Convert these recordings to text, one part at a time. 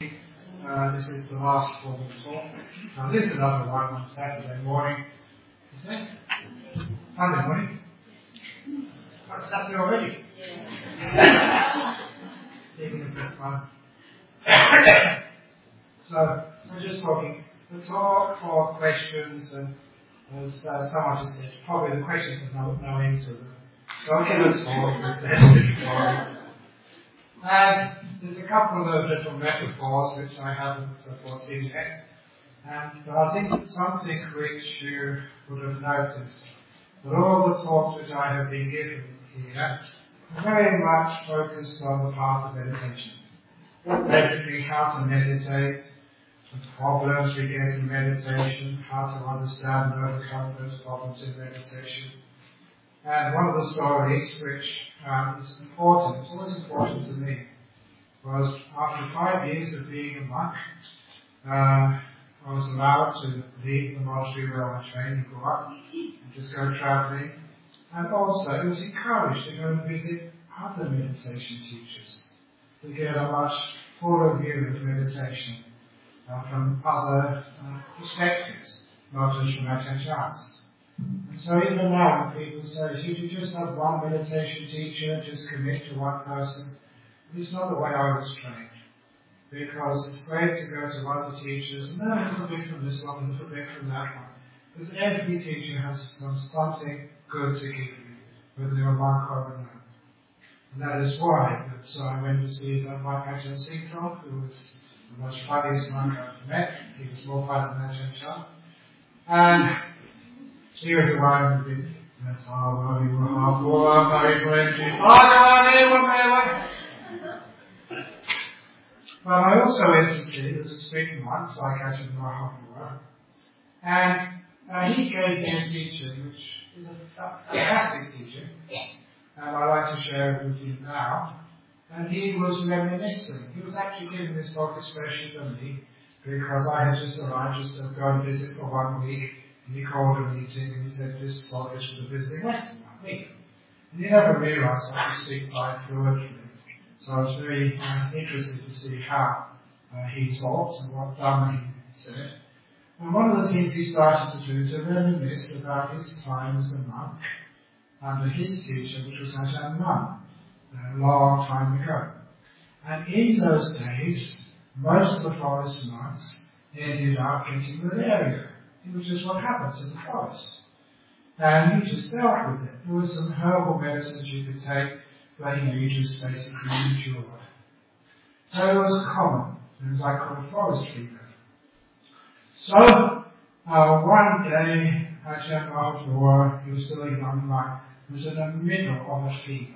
This is the last formal talk. Now there's another one on Saturday morning. Is it? Sunday morning? Oh, it's Saturday already? Yeah. Even if it's one. So, we're just talking the talk for questions, and as someone just said, probably the questions have no end to them. So I'll give a talk instead of this story. And there's a couple of little metaphors which I haven't put in yet. But I think it's something which you would have noticed, that all the talks which I have been given here are very much focused on the part of meditation. Basically how to meditate, the problems we get in meditation, how to understand and overcome those problems in meditation. And one of the stories which is important, it's always important to me, was after 5 years of being a monk, I was allowed to leave the monastery where I trained and go up and just go travelling. And also I was encouraged to go and visit other meditation teachers to get a much fuller view of meditation from other perspectives, not just from Ajahn Chah's. And so even now when people say, should you just have one meditation teacher, just commit to one person? It's not the way I was trained. Because it's great to go to other teachers and learn a little bit from this one, a little bit from that one. Because every teacher has something good to give you, whether you're a monk or a nun. And that is why so I went to see Monk Ajahn Singtong, who was the most funniest monk I've met. He was more fun than Ajahn Chah. And he was the one who did, that's all we were hard work, very friendly. But I also went to see this strict monk, like Ajahn Mahaprabhu, and he gave me a teaching which is a fantastic teaching, and I'd like to share it with you now. And he was reminiscing. He was actually giving this talk especially for me, because I had just arrived just to go and visit for 1 week. And he called a meeting and he said, this talk is for the visiting Western 1 week. And he never realised I could speak Thai fluently. So I was very interested to see how he talked and what Dhamma he said. And one of the things he started to do is to reminisce about his time as a monk under his teacher, which was Ajahn Mun, a long time ago. And in those days, most of the forest monks ended up getting malaria. It was just what happens in the forest. And you just dealt with it. There were some herbal medicines you could take, but you just basically endured. So it was common. It was like called forest fever. So, one day, Ajahn Mahaprabhu, he was still a young monk, was in the middle of a fever.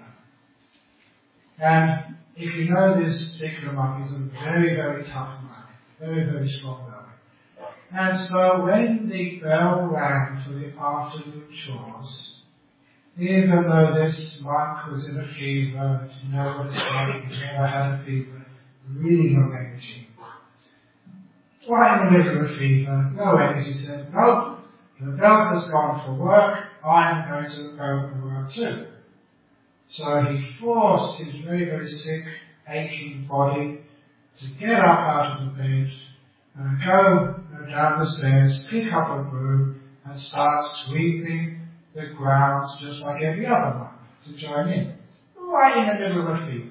And if you know this particular monk, he's a very, very tough monk. Very, very strong belly. And so when the bell rang for the afternoon chores, even though this monk was in a fever, didn't know what it's like, he never had a fever, really no energy. Right in the middle of a fever, no energy, said, nope, the bell has gone for work, I'm going to go for work too. So he forced his very, very sick, aching body to get up out of the bed, go down the stairs, pick up a broom, and start sweeping the grounds just like every other monk to join in, right in the middle of a fever.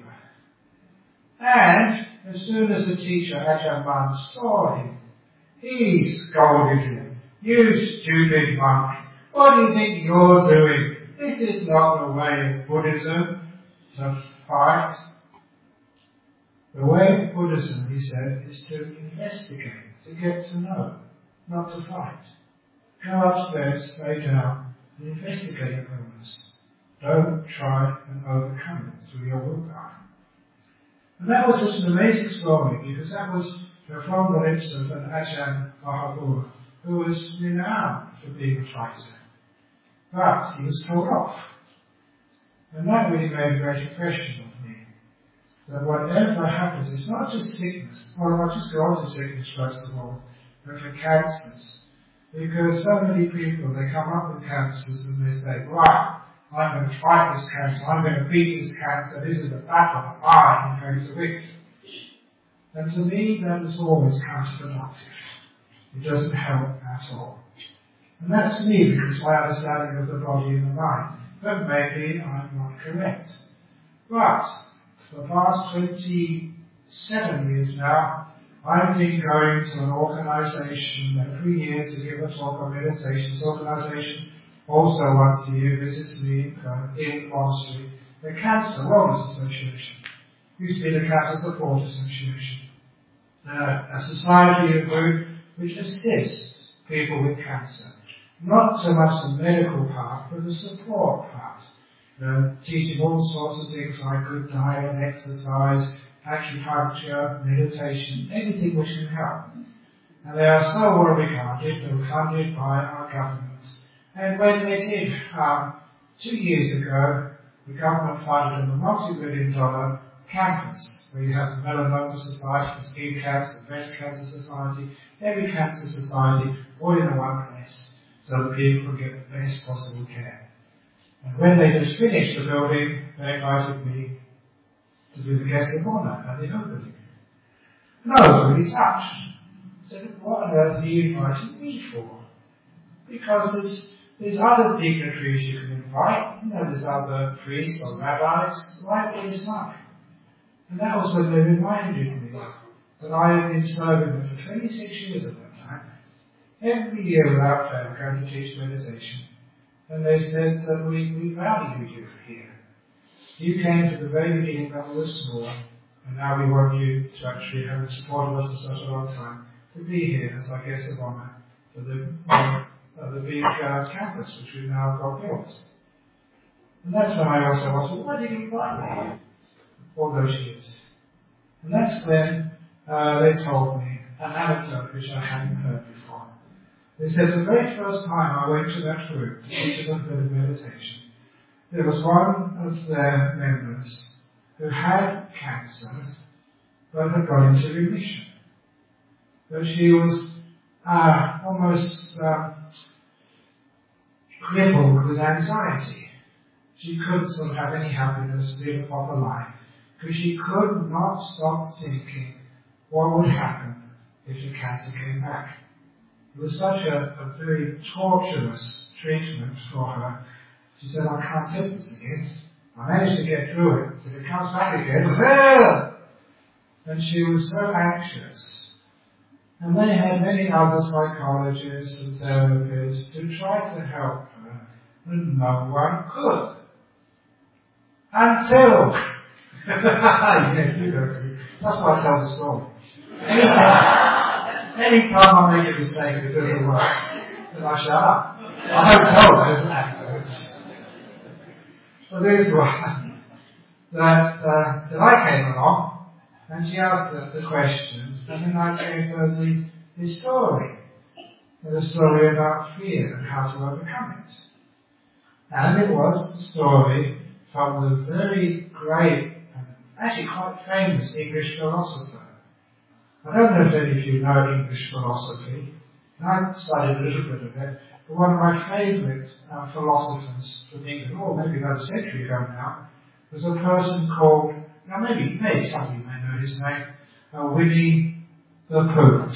And as soon as the teacher, Ajahn Mun, saw him, he scolded him, you stupid monk, what do you think you're doing? This is not the way of Buddhism to fight. The way of Buddhism, he said, is to investigate, to get to know, not to fight. Go upstairs, lay down, and investigate your illness. Don't try and overcome it through your willpower. And that was such an amazing story, because that was from the lips of an Ajahn Mahaprabhu, who was renowned for being a fighter. But he was told off. And that really made a great impression on me. That whatever happens, it's not just sickness. Well, I'll just go on to sickness first of all, but for cancers. Because so many people, they come up with cancers and they say, right, I'm going to fight this cancer, I'm going to beat this cancer, this is a battle, I'm going to win. And to me, that is always counterproductive. It doesn't help at all. And that's me, because my understanding of the body and the mind. But maybe I'm not correct. But for the past 27 years now, I've been going to an organisation every year to give a talk on meditation. This organisation also once a year visits me in Monastery, the Cancer Wellness Association. Used to be the Cancer Support Association. A society, a group which assists people with cancer. Not so much the medical part, but the support part. Teaching all sorts of things like good diet, exercise, acupuncture, meditation, anything which can help. And they are so well regarded, they were funded by our governments. And when they did, 2 years ago, the government funded them a multi-million-dollar campus, where you have the Melanoma Society, the Skin Cancer, the Breast Cancer Society, every cancer society, all in one place, so that people can get the best possible care. And when they just finished the building, they invited me to be the guest of honour at the opening. And I was really touched. I said, what on earth are you inviting me for? Because there's other dignitaries you can invite. There's other priests or rabbis. Why this not? And that was when they reminded me that I had been serving them for 26 years at that time. Every year without fail, going to teach meditation. And they said that we value you here. You came to the very beginning when we were small, and now we want you to actually have supported us for such a long time, to be here as our guest of honour for the big campus which we've now got built. And that's when I also asked, well, why did you invite me all those years? And that's when they told me an anecdote which I hadn't heard before. They said the very first time I went to that group to teach them a bit of meditation, there was one of their members who had cancer but had gone into remission. But she was almost crippled with anxiety. She couldn't sort of have any happiness, live a proper life, because she could not stop thinking what would happen if the cancer came back. It was such a very torturous treatment for her. She said, I can't take this again. I managed to get through it. If it comes back again, and she was so anxious. And they had many other psychologists and therapists who tried to help her, and no one could. Until, yes, you know, that's why I tell the story. Anytime I make a mistake that doesn't work, then I shut up. I don't tell those anecdotes. But there's one that I came along, and she asked the questions, and then I gave her the story. The story about fear and how to overcome it. And it was the story from the very great and actually quite famous English philosopher. I don't know if any of you know English philosophy. I studied a little bit of it. But one of my favourite philosophers from England, or maybe about a century ago now, was a person called, now maybe some of you may know his name, Winnie the Pooh.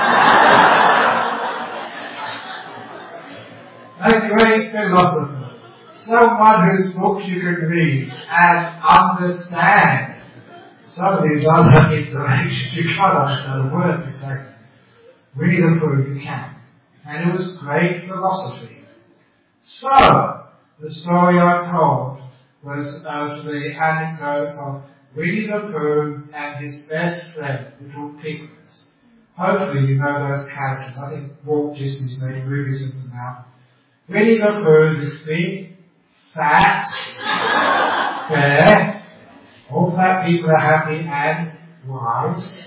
A great philosopher. Someone whose books you can read and understand. Some of these other interactions, you can't understand a word they say. Winnie the Pooh, you can. And it was great philosophy. So, the story I told was of the anecdote of Winnie the Pooh and his best friend, Little Piglet. Hopefully you know those characters. I think Walt Disney's made movies of them now. Winnie the Pooh, this big, fat, bear. All fat people are happy and wise.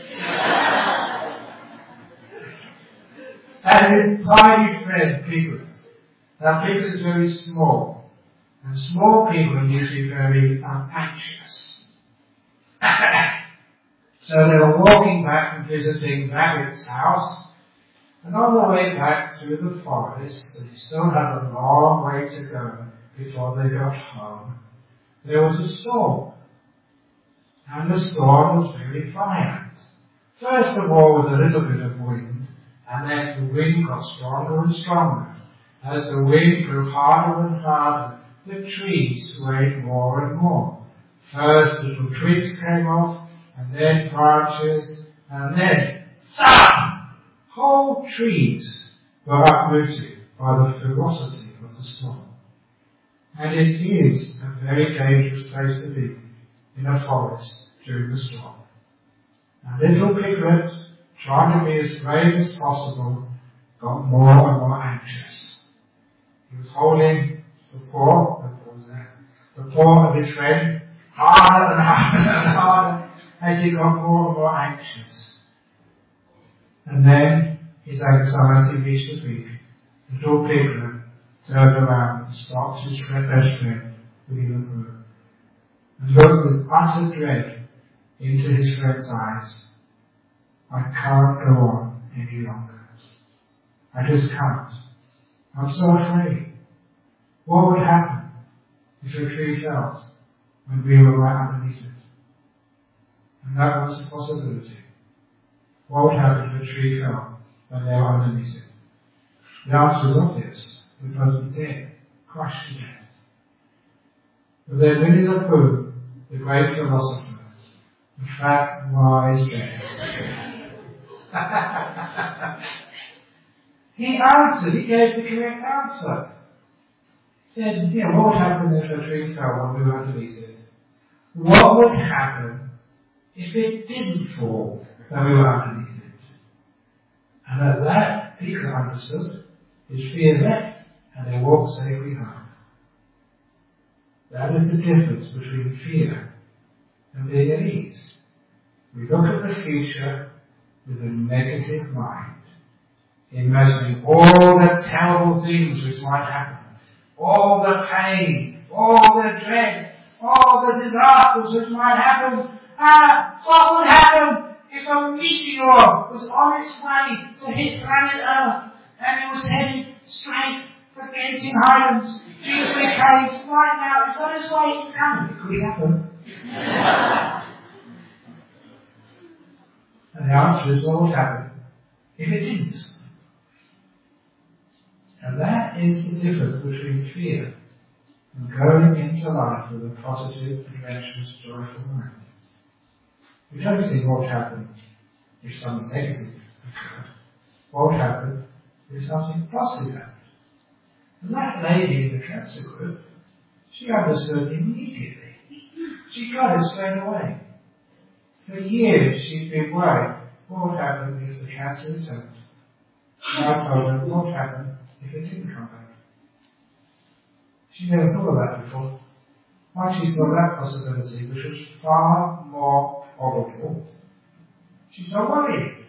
And his tiny friend, Piglet. Now, Piglet is very small. And small people are usually very anxious. So they were walking back and visiting Rabbit's house. And on the way back through the forest, they still had a long way to go before they got home. There was a storm. And the storm was very violent. First of all with a little bit of wind, and then the wind got stronger and stronger. As the wind grew harder and harder, the trees swayed more and more. First little twigs came off, and then branches, and then thud! Whole trees were uprooted by the ferocity of the storm. And it is a very dangerous place to be in a forest during the storm. And little Piglet, trying to be as brave as possible, got more and more anxious. He was holding the paw of his friend harder and harder and harder as he got more and more anxious. And then his anxiety reached a peak. Little Piglet turned around and stopped his best friend, Winnie the Pooh, and looked with utter dread into his friend's eyes. I can't go on any longer. I just can't. I'm so afraid. What would happen if a tree fell when we were right underneath it? And that was a possibility. What would happen if a tree fell when they were underneath it? The answer is obvious. It must be dead, crushed to death. But then Winnie the Pooh, the great philosopher, the fat, wise bear, he answered, he gave the correct answer. He said, what would happen if a tree fell when we were underneath it? What would happen if it didn't fall when we were underneath it? And at that, Peter understood. His fear left, and they walked safely home. That is the difference between fear and being at ease. We look at the future with a negative mind, imagining all the terrible things which might happen, all the pain, all the dread, all the disasters which might happen. What would happen if a meteor was on its way to hit planet Earth and it was headed straight for Genting Highlands, Dewsbury Caves, right now? It's on its way, it's coming. It could happen. And the answer is, what would happen if it didn't? And that is the difference between fear and going into life with a positive, adventurous, joyful mind. We don't think what would happen if something negative occurred. What would happen if something positive happened? And that lady in the cancer group, she understood immediately. She got it straight away. For years she'd been worried, what would happen if the cancer returned? And I told her, what would happen if it didn't come back? She never thought of that before. Once she saw that possibility, which was far more probable, she started worrying.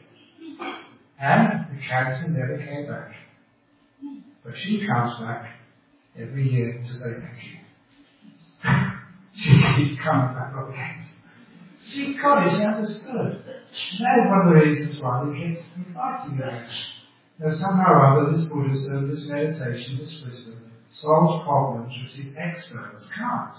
And the cancer never came back. But she comes back every year to say thank you. She keeps coming back up again. She got it, she understood. And that is one of the reasons why we keep inviting her. Now somehow or other this Buddhism, this meditation, this wisdom solves problems which these experts can't.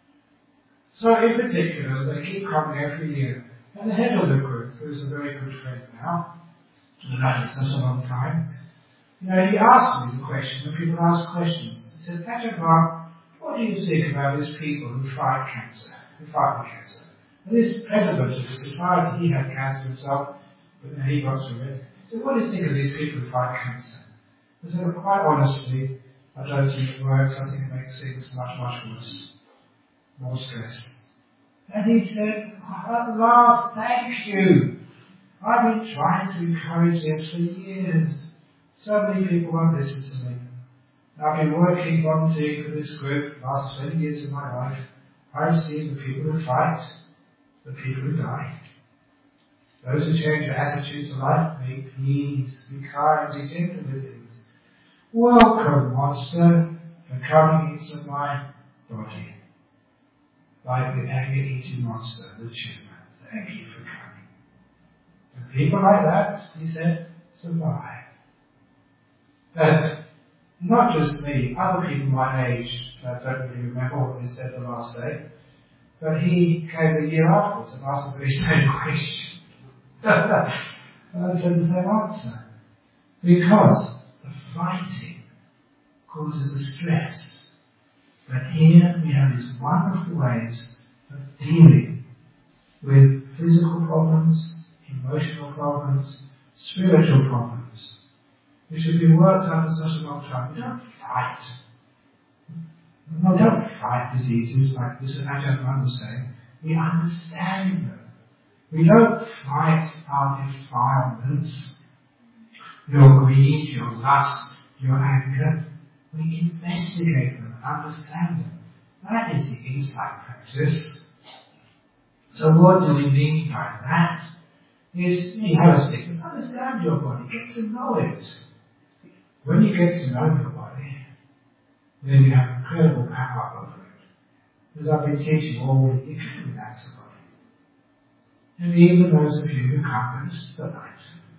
So in particular, they keep coming every year. And the head of the group, who's a very good friend now, and I've known him such a long time, he asked me the question, when people ask questions. He said, Patrick Mark, what do you think about these people who fight cancer, who fight with cancer? And this president of the society, he had cancer himself, but then he got through it. He said, what do you think of these people who fight cancer? I said, quite honestly, I don't think it works. I think it makes things much, much worse. More stress. And he said, at last, thank you. I've been trying to encourage this for years. So many people won't listen to me. I've been working volunteering for this group the last 20 years of my life. I've seen the people who fight, the people who die. Those who change their attitude to life, make peace, be kind, be gentle with things. Welcome, monster, for coming into my body. Like the agony-eating monster, the tumor. Thank you for coming. And people like that, he said, survive. But not just me, other people my age don't really remember what they said the last day, but he came a year afterwards and asked the very same question. And I said the same answer. Because the fighting causes the stress. But here we have these wonderful ways of dealing with physical problems, emotional problems, spiritual problems, which have been worked out for such a long time. We don't fight. No, we don't fight diseases like this Ajahn Mun was saying. We understand them. We don't fight our defilements, your greed, your lust, your anger. We investigate them, understand them. That is the insight practice. So what do we mean by that? Is you have a sickness, understand your body, get to know it. When you get to know your body, then you have incredible power over it. As I've been teaching all week, you can relax the body. And even those of you who come and the night.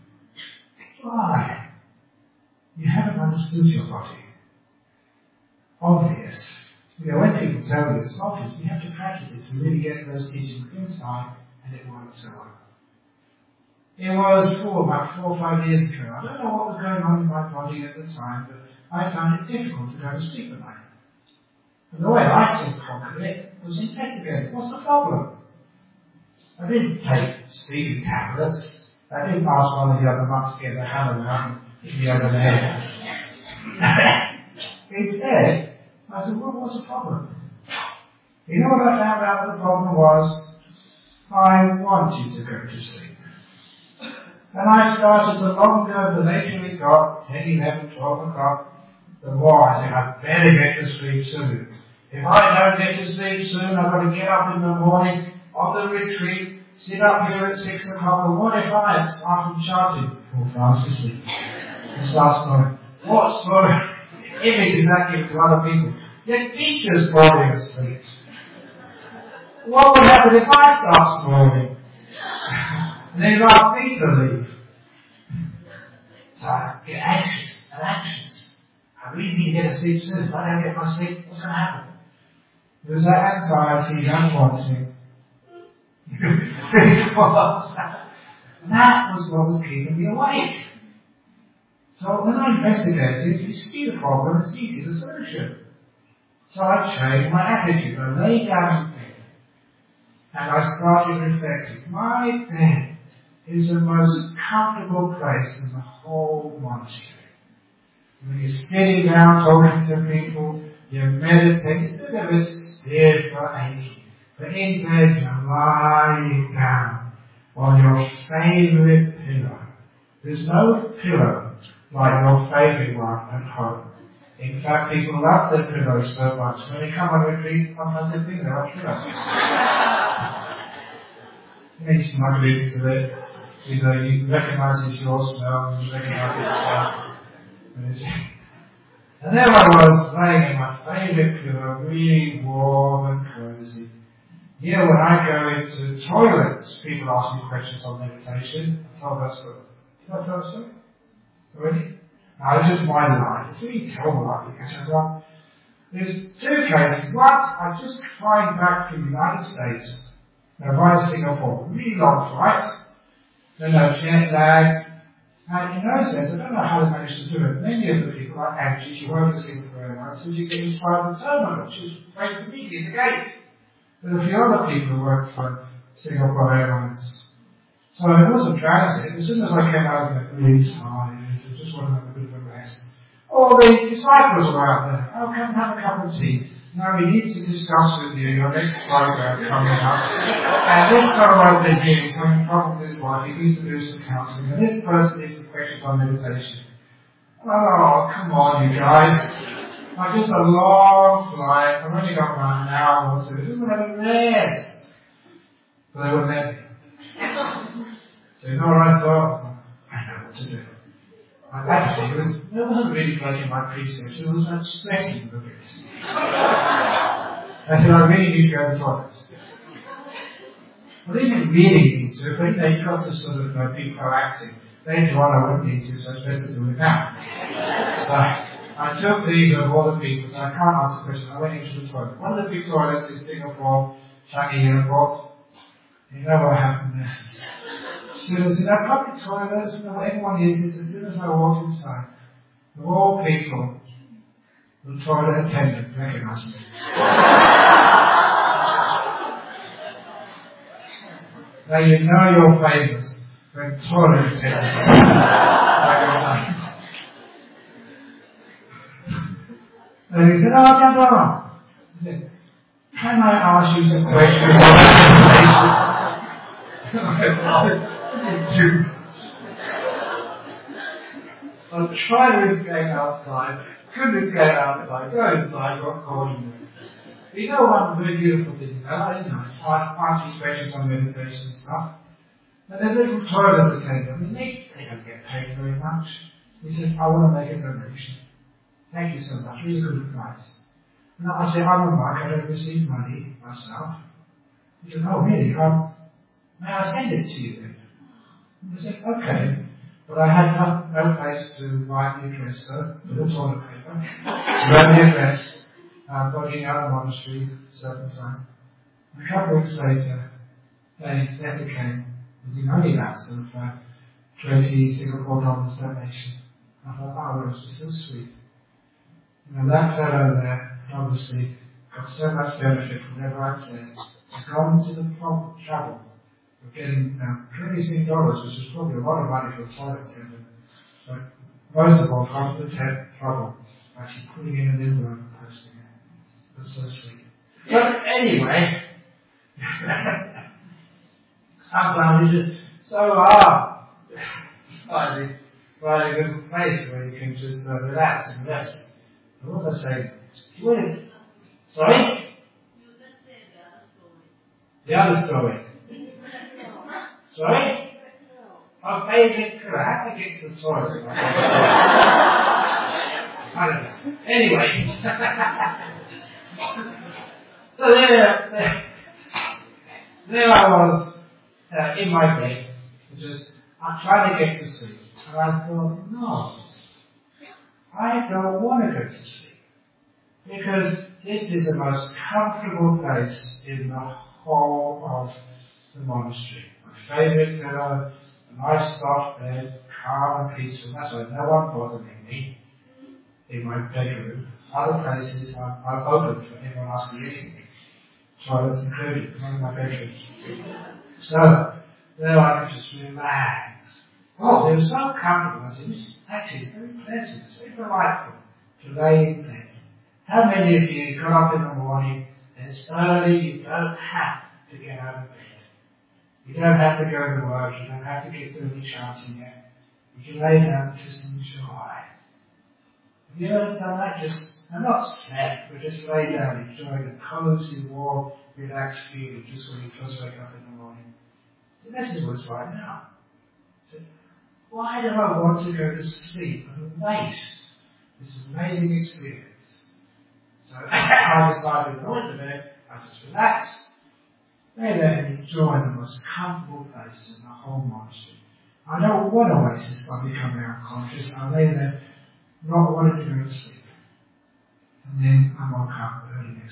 Why? You haven't understood your body. Obvious. When people tell you it's obvious, you have to practice it to really get those teachings inside, and it works so well. It was about 4 or 5 years ago. I don't know what was going on in my body at the time, but I found it difficult to go to sleep at night. And the way I sort of conquered it was investigating. What's the problem? I didn't take sleeping tablets. I didn't ask one of the other monks to get the hammer around in the other day. Instead, I said, well, what's the problem? You know what I found out the problem was? I wanted to go to sleep. And I started, the longer, the later it got, 10, 11, 12 o'clock, the more I think I'd better get to sleep soon. If I don't get to sleep soon, I've got to get up in the morning on the retreat, sit up here at 6 o'clock, and what if I start chanting before fast asleep? And start snoring. What sort of image is that giving to other people? Your teacher's falling asleep. What would happen if I start snoring? And then you ask me to leave. So I get anxious and anxious. I really need to get to sleep soon. If I don't get my sleep, what's going to happen? There's that anxiety, unwanting. That was what was keeping me awake. So when I investigated, you see the problem, it's easy the solution. So I changed my attitude. I lay down in bed and I started reflecting. My bed is the most comfortable place in the whole monastery. When you're sitting down talking to people, you meditate, it's a bit of a stiff or achy. But in bed you're lying down on your favourite pillow. There's no pillow like your favourite one at home. In fact, people love their pillows so much. When they come on retreat, sometimes they think they're on pillows. They snuggle into it. You recognise it's your smell, and you recognise it's and there I was, laying in my favourite pillow, really warm and cosy. Here, when I go into toilets, people ask me questions on meditation. I tell that story. Did I tell that story? Already? No, it's just my life. It's really terrible life you catch everyone. There's 2 cases. Once, I just flying back from the United States, via Singapore, really long flight. Then I was jet lagged. And in those days, I don't know how they managed to do it. Many of the people are anxious. You work at Singapore Airlines, so you get inside the terminal. She was waiting to meet you in the gate. But a few other people worked for Singapore Airlines. So it wasn't transit. As soon as I came out of it, really tired, I just wanted to have a bit of a rest. All the disciples were out there. Oh, come and have a cup of tea. Now we need to discuss with you your next program coming up. And this fellow over here is having trouble with his wife. He needs to do some counselling. And this person needs some questions on meditation. Oh, come on, you guys. Just a long flight. I've only got about an hour or 2. Just want to have a rest. But they wouldn't let me. So you know what I thought? I know what to do. Actually, it wasn't really breaking my precepts. It was about stretching the bit. I said, I really need to go to the toilet. Well, they didn't really need to, but you've got to sort of be proactive. Later on, I wouldn't need to, so it's best to do it now. So I took leave of all the people, so I can't answer questions. I went into the toilet. One of the big toilets in Singapore, Changi Airport. You know what happened there? soon as in our public toilets, everyone uses, as soon as I walked inside, of all people, the toilet attendant recognised me. Now you know you're famous when toilet attendants recognize you. And he said, oh, gentlemen, he said, can I ask you some questions on information? I'll try this going outside. Couldn't escape outside. Go inside, got caught in there. You know one very beautiful thing about it, ask you questions on meditation and stuff. And then little toilet attendant, they don't get paid very much. He says, I want to make a donation. Thank you so much, really good advice. And I said, I'm a monk, I don't receive money myself. He said, oh really? May I send it to you then? And I said, okay. But I had no place to write the address, so put it on the paper. Wrote the address, got in out of the monastery, certain time. And a couple of weeks later, a letter came with the only amounts of $20 Singapore donation. I thought, oh, it was just so sweet. And that fellow there, obviously, got so much benefit from whatever I'd said, had gone into the trouble of getting $20, which is probably a lot of money for a toilet attendant. But most of all, got into the trouble actually putting in an envelope and posting it. That's so sweet. But anyway, sometimes it's just so hard. Finding a good place where you can just relax and rest. What was I saying? Sorry? The other story. Sorry? Okay, how to get to the toilet? I don't know. Anyway. So there I was in my bed, I'm trying to get to sleep. And I thought, no, I don't want to go to sleep. Because this is the most comfortable place in the whole of the monastery. My favourite pillow, a nice soft bed, calm and peaceful. That's why no one bothering me in my bedroom. Other places are open for anyone asking anything. Toilets included, not in my bedroom. So, there I could just relax. Oh, it was so comfortable. I said, this actually is very pleasant. It's very delightful to lay in bed. How many of you got up in the morning and it's early, you don't have to get out of bed. You don't have to go to work, you don't have to get early chanting yet. You can lay down and just enjoy. Have you ever done that? And not slept, but just lay down, enjoy the cozy, warm, relaxed feeling just when you first wake up in the morning. So this is what it's like now. So, why do I want to go to sleep and waste this amazing experience? So I decided to go to bed, I just relax, lay there and enjoy the most comfortable place in the whole monastery. I don't want to waste this by becoming unconscious. I lay there not wanting to go to sleep. And then I woke up early next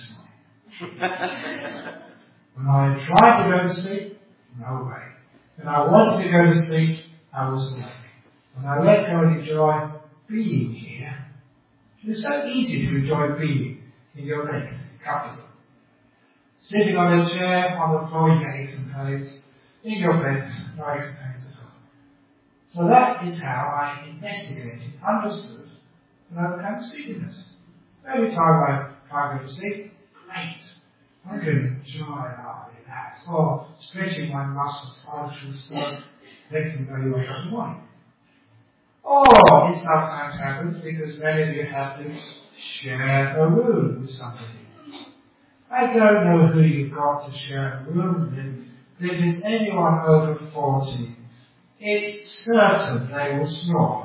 morning. When I tried to go to sleep, no way. When I wanted to go to sleep, I was awake. When I let go and enjoy being here, it's so easy to enjoy being in your bed, comfortable. Sitting on a chair, on the floor, you get aches and pains. In your bed, no aches and pains at all. So that is how I investigated, understood, and overcome sleepiness. Every time I can't go to sleep, great. I can enjoy relax, or stretching my muscles, eyes through sleep. Next thing you know, you wake up in the morning. Or it sometimes happens because many of you have to share a room with somebody. I don't know who you've got to share a room with. If it's anyone over 40, it's certain they will snore.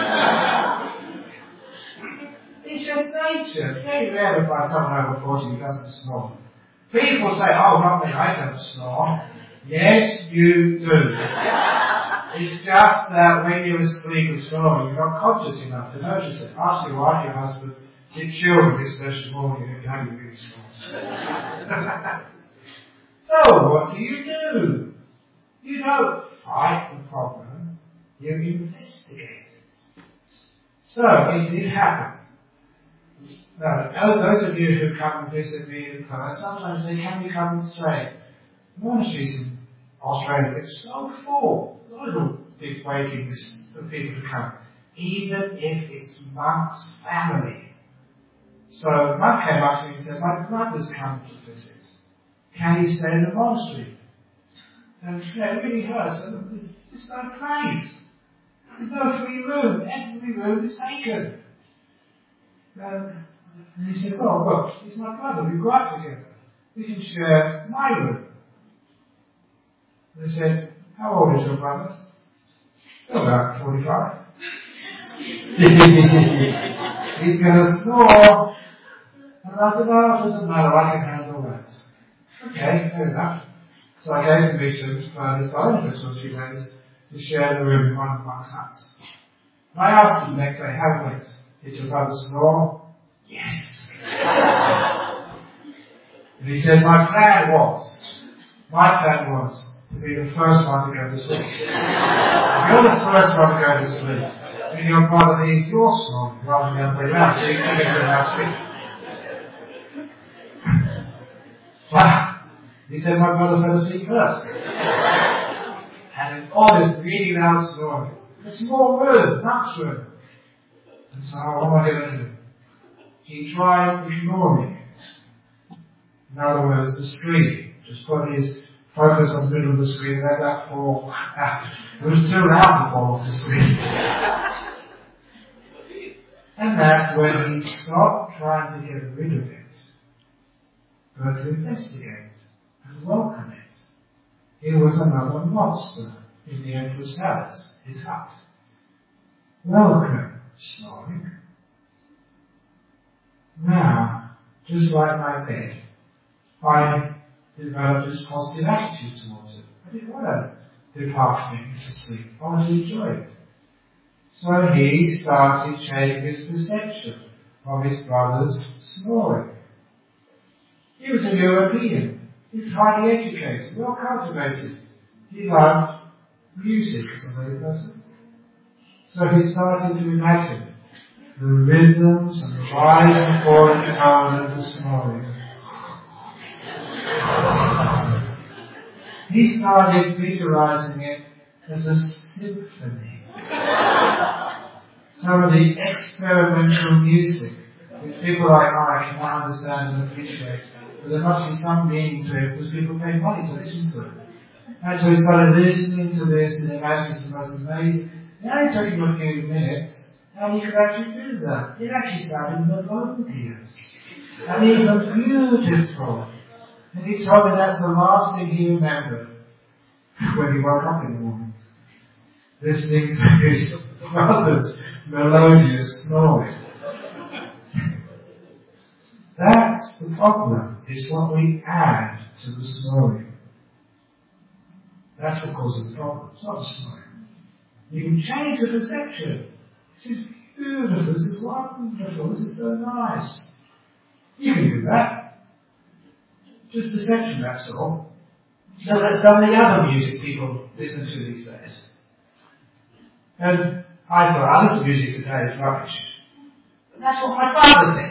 It's just nature. It's very rare to find someone over 40 who doesn't snore. People say, oh, not me, I don't snore. Yes, you do. It's just that when you're asleep and snoring, you're not conscious enough to notice it. Ask your wife, your husband, your children, especially morning, if how you really snores. So, what do? You don't fight the problem, you investigate it. So, it did happen. Now, those of you who come and visit me in Perth, sometimes they can become constrained. Monasteries in Australia get so full, a lot of big waiting lists for people to come, even if it's monk's family. So, a monk came up to me and said, my brother's come to visit. Can he stay in the monastery? And it really hurts. There's no place. There's no free room. Every room is taken. And he said, well, look, he's my brother. We grew up together. We can share my room. And they said, how old is your brother? About 45. He's going to snore. And I said, no, it doesn't matter. I can handle that. Okay, fair enough. So I gave permission for this guy for 2 or 3 days to share the room in one of the monk's huts. And I asked him the next day, how went? Did your brother snore? Yes. And he said, my plan was to be the first one to go to sleep. If you're the first one to go to sleep, then your brother needs your snoring rather than the other way around, so you can get a nice sleep. But he said, my brother fell asleep first. And it's all this really loud snoring. A small room, much room. And so, what am I going to do? He tried ignoring it. In other words, the screen. Just put his focus on the middle of the screen and let that fall out. It was too loud to fall off the screen. And that's when he stopped trying to get rid of it, but to investigate and welcome it. It was another monster in the Emperor's palace, his hut. Welcome, snoring. Now, just like my bed, I developed this positive attitude towards it. I didn't want to depart from it to sleep. I wanted to enjoy it. So he started changing his perception of his brother's snoring. He was a European. He was highly educated, well cultivated. He loved music as a lay person. So he started to imagine the rhythms and the rise and falling tone of the snoring. He started visualizing it as a symphony. Some of the experimental music which people like I cannot understand and appreciate. There's actually some meaning to it because people pay money to listen to it. And so he started listening to this and imagining it's the most amazing. It only took him a few minutes and he could actually do that. It actually sounded melodious and even beautiful. And he told me that's the last thing he remembered when he woke up in the morning. Listening to his brother's melodious snoring. That's the problem, is what we add to the snoring. That's what causes the problem. It's not the snoring. You can change the perception. This is beautiful, this is wonderful, this is so nice. You can do that. Just perception, that's all. So that's some of the other music people listen to these days. And I thought, this music today is rubbish. But that's what my father said.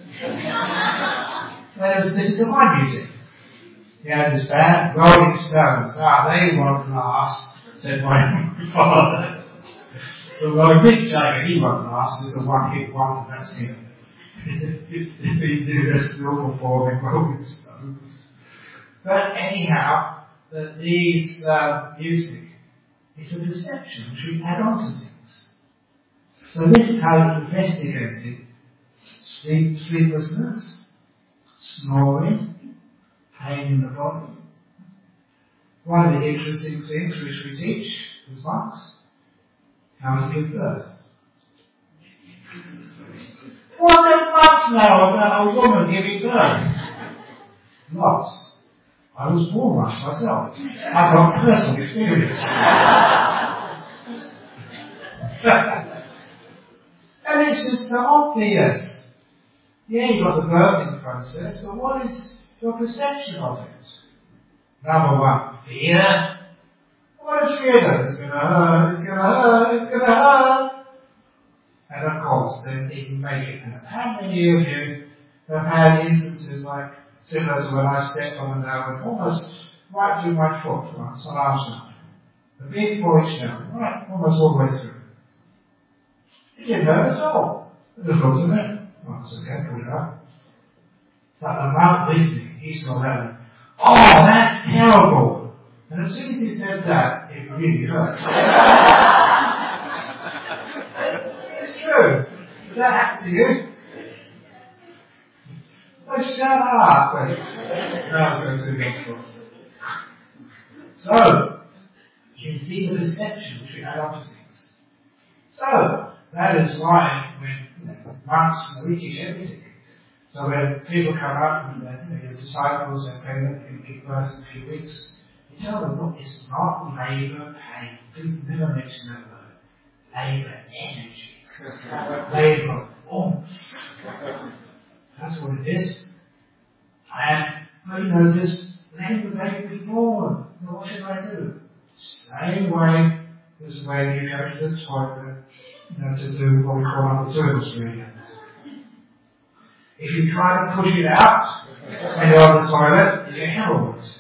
This is my music. He had this band, Rolling Stones. They won't last, said my father. Well, Mick Jagger, he won't last. It's a one-hit wonder, that's him. He did a still performing Rolling Stones. But anyhow, these music is a perception which we add on to things. So this is how you investigate it. Sleeplessness, snoring, pain in the body. One of the interesting things which we teach as monks, how to give birth. What do monks know about a woman giving birth? Lots. I was born once myself. I've got personal experience. And it's just so obvious. Yeah, you've got the birthing process, but what is your perception of it? Number one, fear. What is fear? It's going to hurt, it's going to hurt, it's going to hurt. And of course, then it can make it hurt. How many of you have had instances like similar to when I stepped on a nail and almost right through my foot once on Arsenal? A big 4-inch nail, right, almost all the way through. It didn't hurt at all. I just looked at it. Oh, it's okay, pull it up. But the mouth with me, he saw that. Oh, that's terrible. And as soon as he said that, it really hurt. It's true. Does that happen to you? Oh, shut up. Wait. No, I was going too long. So, you can see the deception which we add on to things. So, that is why when monks, we teach everything. So when people come up and your disciples and pray that they can give birth in a few weeks, you tell them, look, it's not labour pain. Please never mention that word. Labour energy. Labour oomph. That's what it is. And, just let the baby be born. Now what should I do? Same way as when you go to the toilet, to do what we call number 2 really. If you try to push it out when you're on the toilet, you get hemorrhoids.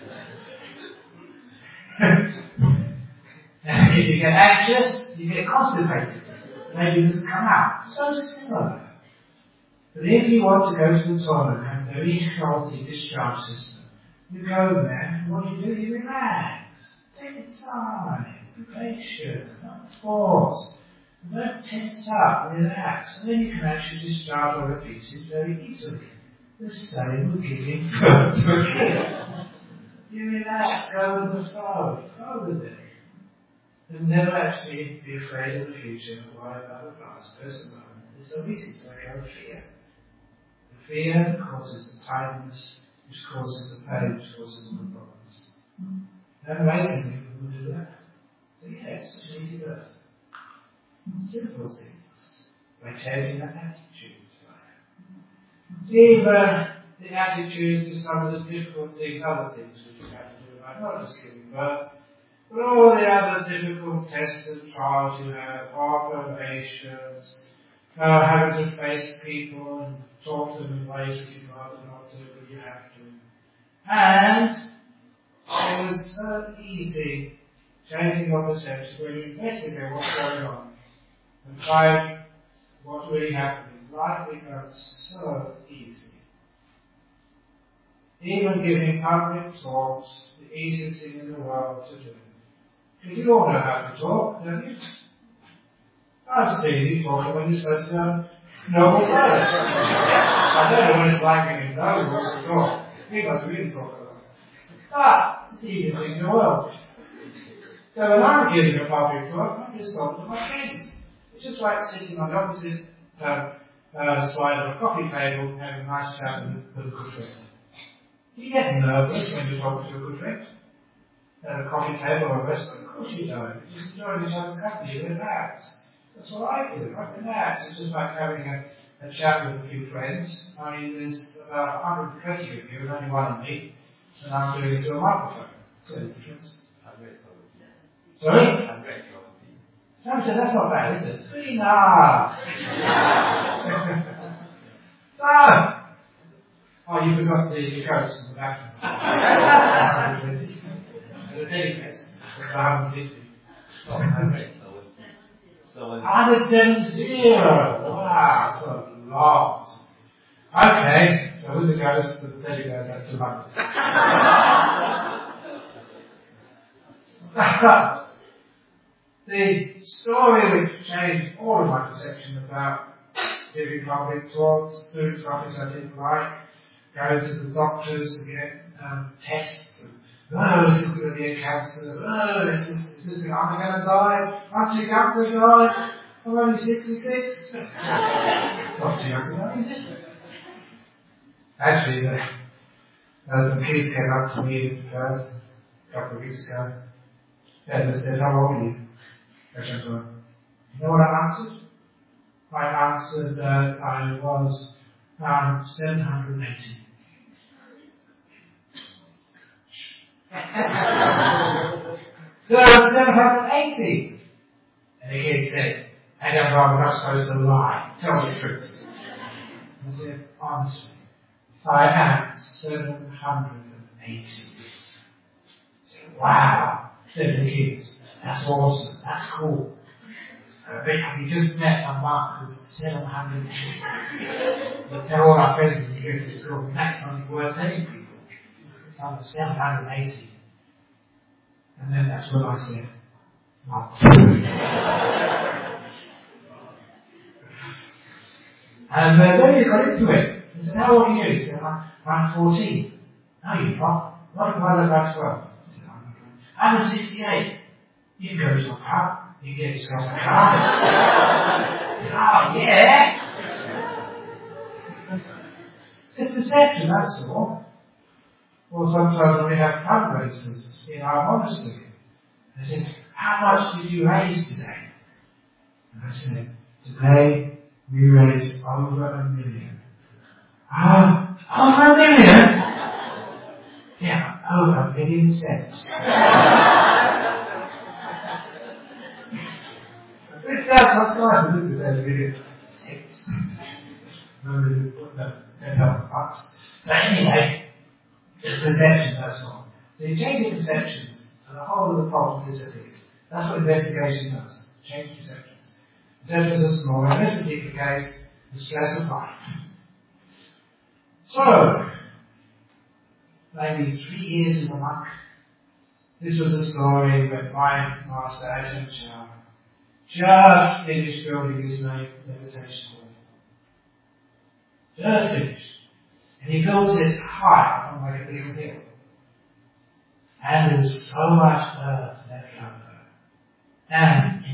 And if you get anxious, you get constipated. Maybe it doesn't come out. So similar. But if you want to go to the toilet and have a very healthy discharge system, you go there, and what do? You relax. Take your time. Be patient. Not forced. Don't tense up, relax, and then you can actually discharge all the pieces very easily. The same with giving birth to a kid. You relax, go with the flow, go with it. And never actually be afraid of the future or worry about the past. First of all, it's so easy to let go of fear. The fear causes the tightness, which causes the pain, which causes all the problems. And amazingly, people will do that. So yes, it's an easy birth. Simple things, by changing that attitude to life. Even the attitude to some of the difficult things, other things which you have to do in life, not just giving birth, but all the other difficult tests and trials you have, operations, having to face people and talk to them in ways which you'd rather not do, but you have to. And it was so easy changing your perception when you investigate what's going on and find what's really happening. Life becomes so easy. Even giving public talks, the easiest thing in the world to do. Because you all know how to talk, don't you? I've seen you talking when you're supposed to have noble words. I don't know what it's like when you know what to talk. You must really talk a lot. But it's the easiest thing in the world. So when I'm giving a public talk, I'm just talking to my friends. It's just like sitting on the opposite side of a coffee table having a nice chat with a good friend. You get nervous when you're talking to a good friend. At a coffee table or a restaurant, of course you don't. You just enjoy each other's company, you relax. That's what I do. I relax. It's just like having a chat with a few friends. I mean, there's about 120 of you and only one of me, and I'm doing it to a microphone. What's the difference? Sorry? Someone said, that's not bad, is it? It's pretty nice. So, oh, you forgot the coats in the back. The teddy bears. That's 150. 170. Wow, that's a lot. Okay, so with the ghost, the teddy bears, that's 200. The story which changed all of my perception about giving public talks, doing stuff which I didn't like, going to the doctors to get tests, and, this is going to be a cancer, is this going I'm going to die, I'm too young to die, I'm only 66. Not too young to die, is it? Actually, some kids came up to me in Perth a couple of weeks ago, and they said, how old are you? I said, you know what I answered? I answered that I was 780. So 780. And the kid said, Adam, I'm not supposed to lie. Tell the truth. I said, honestly, I am 780. I said, wow, said the kids. That's awesome. That's cool. Have you just met a monk who's 780? But tell all our friends when you go to school, that's not worth telling people. It's under 780. And then that's what I said. What? And then he got into it. He said, how old are you? He said, I'm 14. No, you're not. What if I look about 12? He said, I'm 68. You can go to a pub. You can get yourself a car. He said, oh, yeah. It's perception, that's all. Well, sometimes when we have fundraisers in our monastery, they said, how much did you raise today? And I said, today we raised over $1 million. Over $1 million? Yeah, over $1 million cents. That's nice, isn't it? $1 million cents. No, 10,000 bucks. So anyway, it's perceptions, that's all. So you change your perceptions, and the whole of the problem disappears. That's what investigation does. Change perceptions. Perceptions are small. In this particular case, the stress of life. So, maybe 3 years as a monk. This was a story when my master, Ajahn Chah, just finished building his meditation hall. Just finished. And he built it high on like a little hill. And there was so much earth left over. And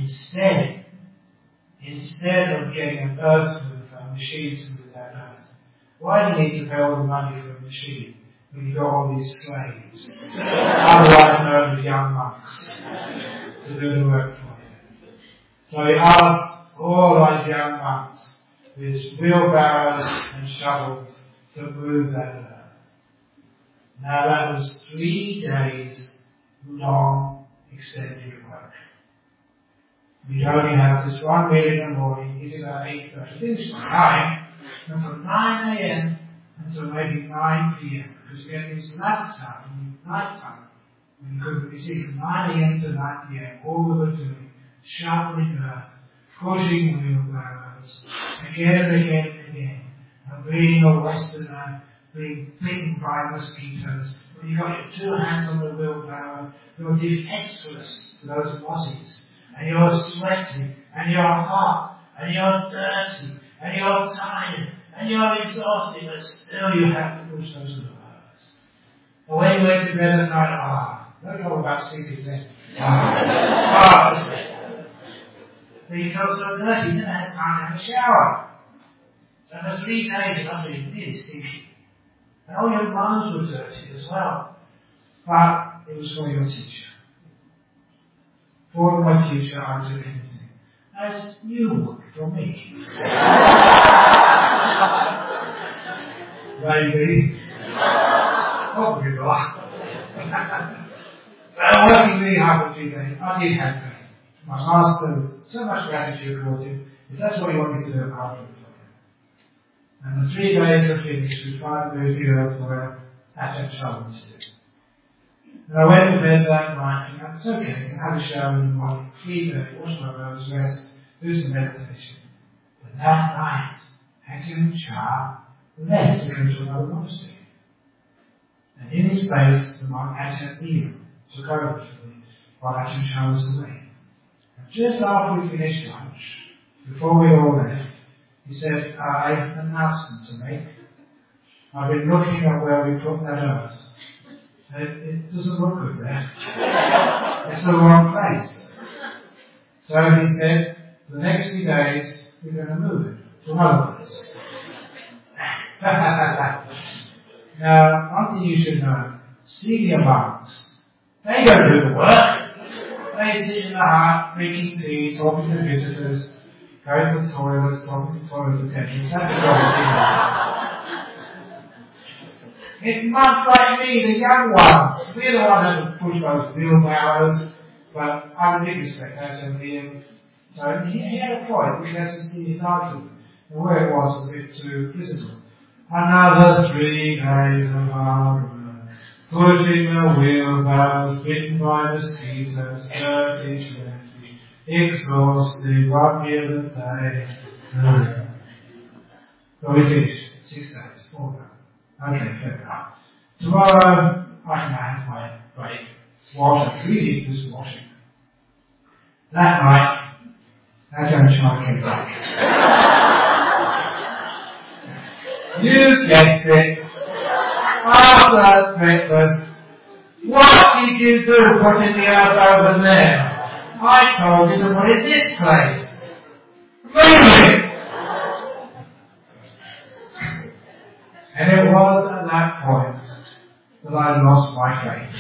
instead of getting an earth mover, machines to move that earth, why do you need to pay all the money for a machine when you've got all these slaves, otherwise known as young monks, to do the work for you? So he asked all those young monks with wheelbarrows and shovels to move that earth. Now that was 3 days long extended work. We'd only have this 1 meeting in the morning, he did about 8:30, finished by 9, and from 9 a.m. until maybe 9 p.m. because you get this night time, when you couldn't be seen from 9 a.m. to 9 p.m. all we were doing, shoveling earth, pushing wheelbarrows, again and again and again, and being a Westerner, being bitten by mosquitoes. When you've got your 2 hands on the wheelbarrow, you're defenseless to those mozzies. And you're sweating, and you're hot, and you're dirty, and you're tired, and you're exhausted, but still you have to push those wheelbarrows. And when you went to bed at night, don't know about sleeping then. But you felt so dirty, you didn't have time to have a shower. So for 3 days, it must have been really stinky. And all your lungs were dirty as well. But it was for your teacher. For my teacher, I do anything. As you would for me. Maybe. Probably not. So I'm working really hard for 3 days. I did have pain. My master was so much gratitude towards him. If that's what he wanted to do, I'll do it for him. And the 3 days are finished with 5 days girls where Ajahn Chah was to do. And I went to bed that night and it's okay, I can have a shower in the morning, 3 days, wash my nose, rest, do some meditation. But that night, Ajahn Chah left to go to another monastery. And in his place, the monk Ajahn Neil took over for me while Ajahn Chah was away. And just after we finished lunch, before we all left, he said, I have an announcement to make. I've been looking at where we put that earth. It doesn't look good there. It's the wrong place. So he said, for the next few days, we're going to move it to another place. Now, one thing you should know, senior monks, they don't do the work. They sit in the hut, drinking tea, talking to visitors, going to the toilets, talking to toilet attendants. That's the job of senior monks. It's monks like me, the young ones. We're the ones that push those wheelbarrows, But I'm a big spectator of him. So he had a point. We had to see his argument. And where it was a bit too physical. Another 3 days of hard work. Pushing the wheelbarrows, bitten by mosquitoes, dirty, sweaty, exhausted, 1 meal a day. So we finished. 6 days, 4 days. Okay, fair enough. Tomorrow, I can have my break. Water, 3 litres washing. That night, I don't try to get back. You guessed it. After breakfast, what did you do putting the earth over there? I told you to put it this place. Move it! And it was at that point that I lost my faith.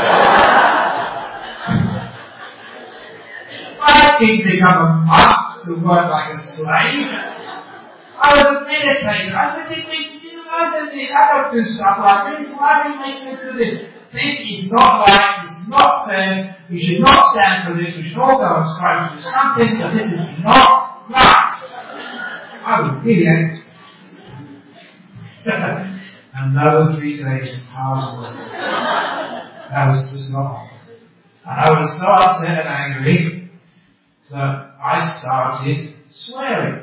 I didn't become a monk to work like a slave. I was a meditator. I said, I don't do stuff like this. Why do you make me do this? This is not right. This is not fair. We should not stand for this. We should all go on strike. We should do something, but this is not right. I was really angry. Another 3 days of hard work. That was just not. And I was so upset and angry that I started swearing.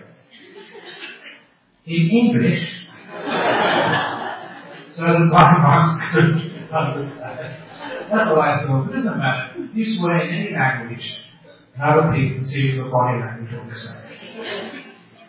In English, so that my monks could understand. That's what I thought. It doesn't matter. You swear in any language, and other people see your body language all the same.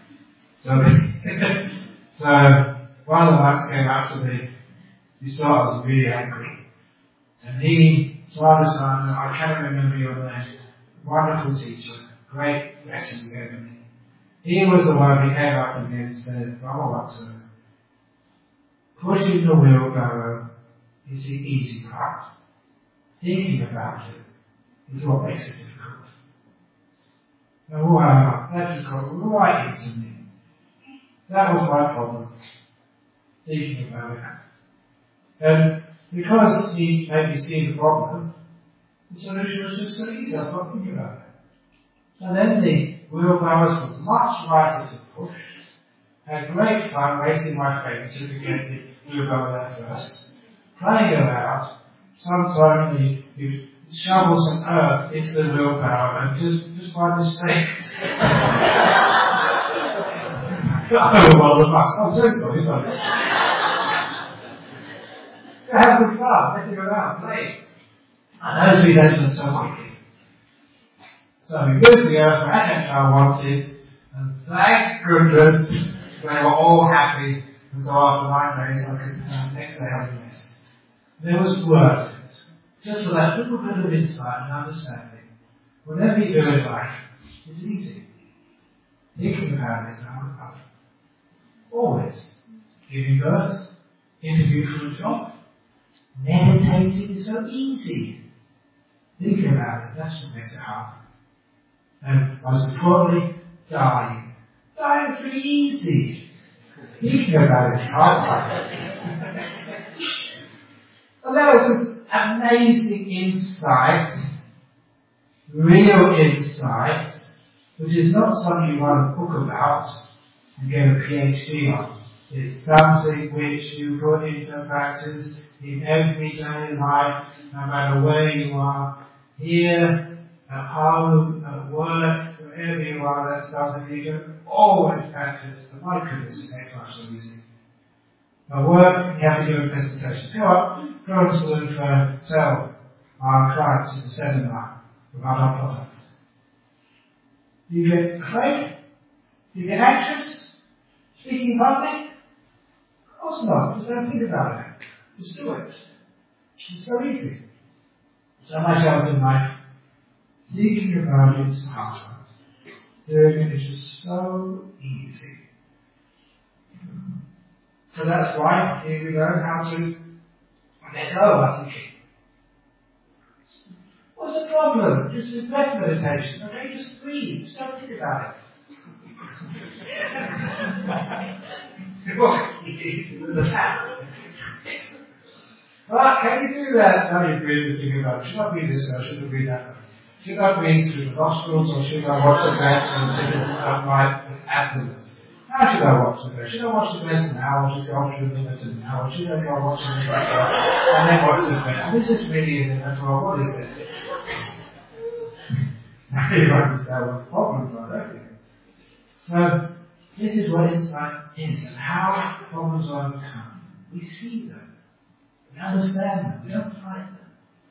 So one of the monks came up to me. He saw I was really angry. And Swami-san, I cannot remember your name, wonderful teacher, great lesson you gave me. He was the one who came up to me and said, Brahma Watson, pushing the wheelbarrow is the easy part. Thinking about it is what makes it difficult. And wow, that just got right into me. That was my problem. Thinking about it. And because he made me see the problem, the solution was just so easy. I thought, thinking about it. And then the wheelbarrows were much lighter to push. I had great fun racing my friends who could get the wheelbarrow there first. Playing around. Sometimes you shovel some earth into the wheelbarrow and just by mistake. I'm so sorry. Have good fun, messing around, playing. And those 3 days went so quickly. So we moved the earth where I wanted, and thank goodness they were all happy. And so after 9 days, I could, next day I had a rest. It was worth it. Just for that little bit of insight and understanding. Whatever you do in life, it's easy. Thinking about it is hard. Always. Giving birth, interview for a job. Meditating is so easy. Thinking about it, that's what makes it hard. And most importantly, dying. Dying is pretty easy. Thinking about it is hard. And that was just amazing insight, real insight, which is not something you want to book about and get a PhD on. It's something which you put into practice in everyday life, no matter where you are, here, at home, at work, wherever you are. That's something you can always practice. And my goodness, it makes life so easy. At work, you have to do a presentation. Go on to tell our clients in the seminar about our product. Do you get afraid? Do you get anxious? Speaking in public? Of course not. Just don't think about it. Just do it. It's so easy. So much else in life. Thinking about it is harder. Doing it is just so easy. So that's why here we learn how to let go of thinking. What's the problem? Just do breath meditation. Okay, just breathe. Just don't think about it. Well, can you do that? Now you breathe and think about it. Should I breathe this way? Should I breathe that way? Should I breathe through the nostrils or should I watch the breath until my abdomen? How should I watch the breath? Should I watch the breath now or just go through a minute and now? Or should I go watch the breath and then watch the breath? And this is really an well, what is it? Now you understand what the problems are, don't you? So, this is what insight is and how problems are overcome. We see them. We understand them. We don't fight them.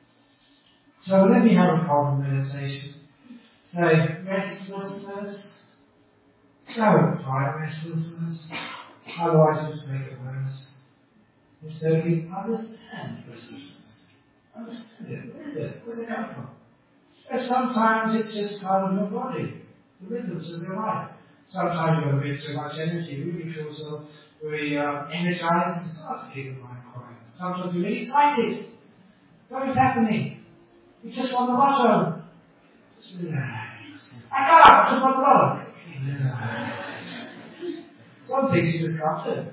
So let me have a problem meditation. Say, restlessness. Don't fight restlessness. Otherwise just make it worse. Instead we understand restlessness. Understand it. What is it? Where's it come from? And sometimes it's just part of your body. The rhythms of your life. Sometimes you've got a bit too much energy. You really feel so very energized and start to keep your mind quiet. Sometimes you're really excited. Something's happening. You just want the lotto. Just relax. I can't, just want the lotto. Relax. Some things you just can't do.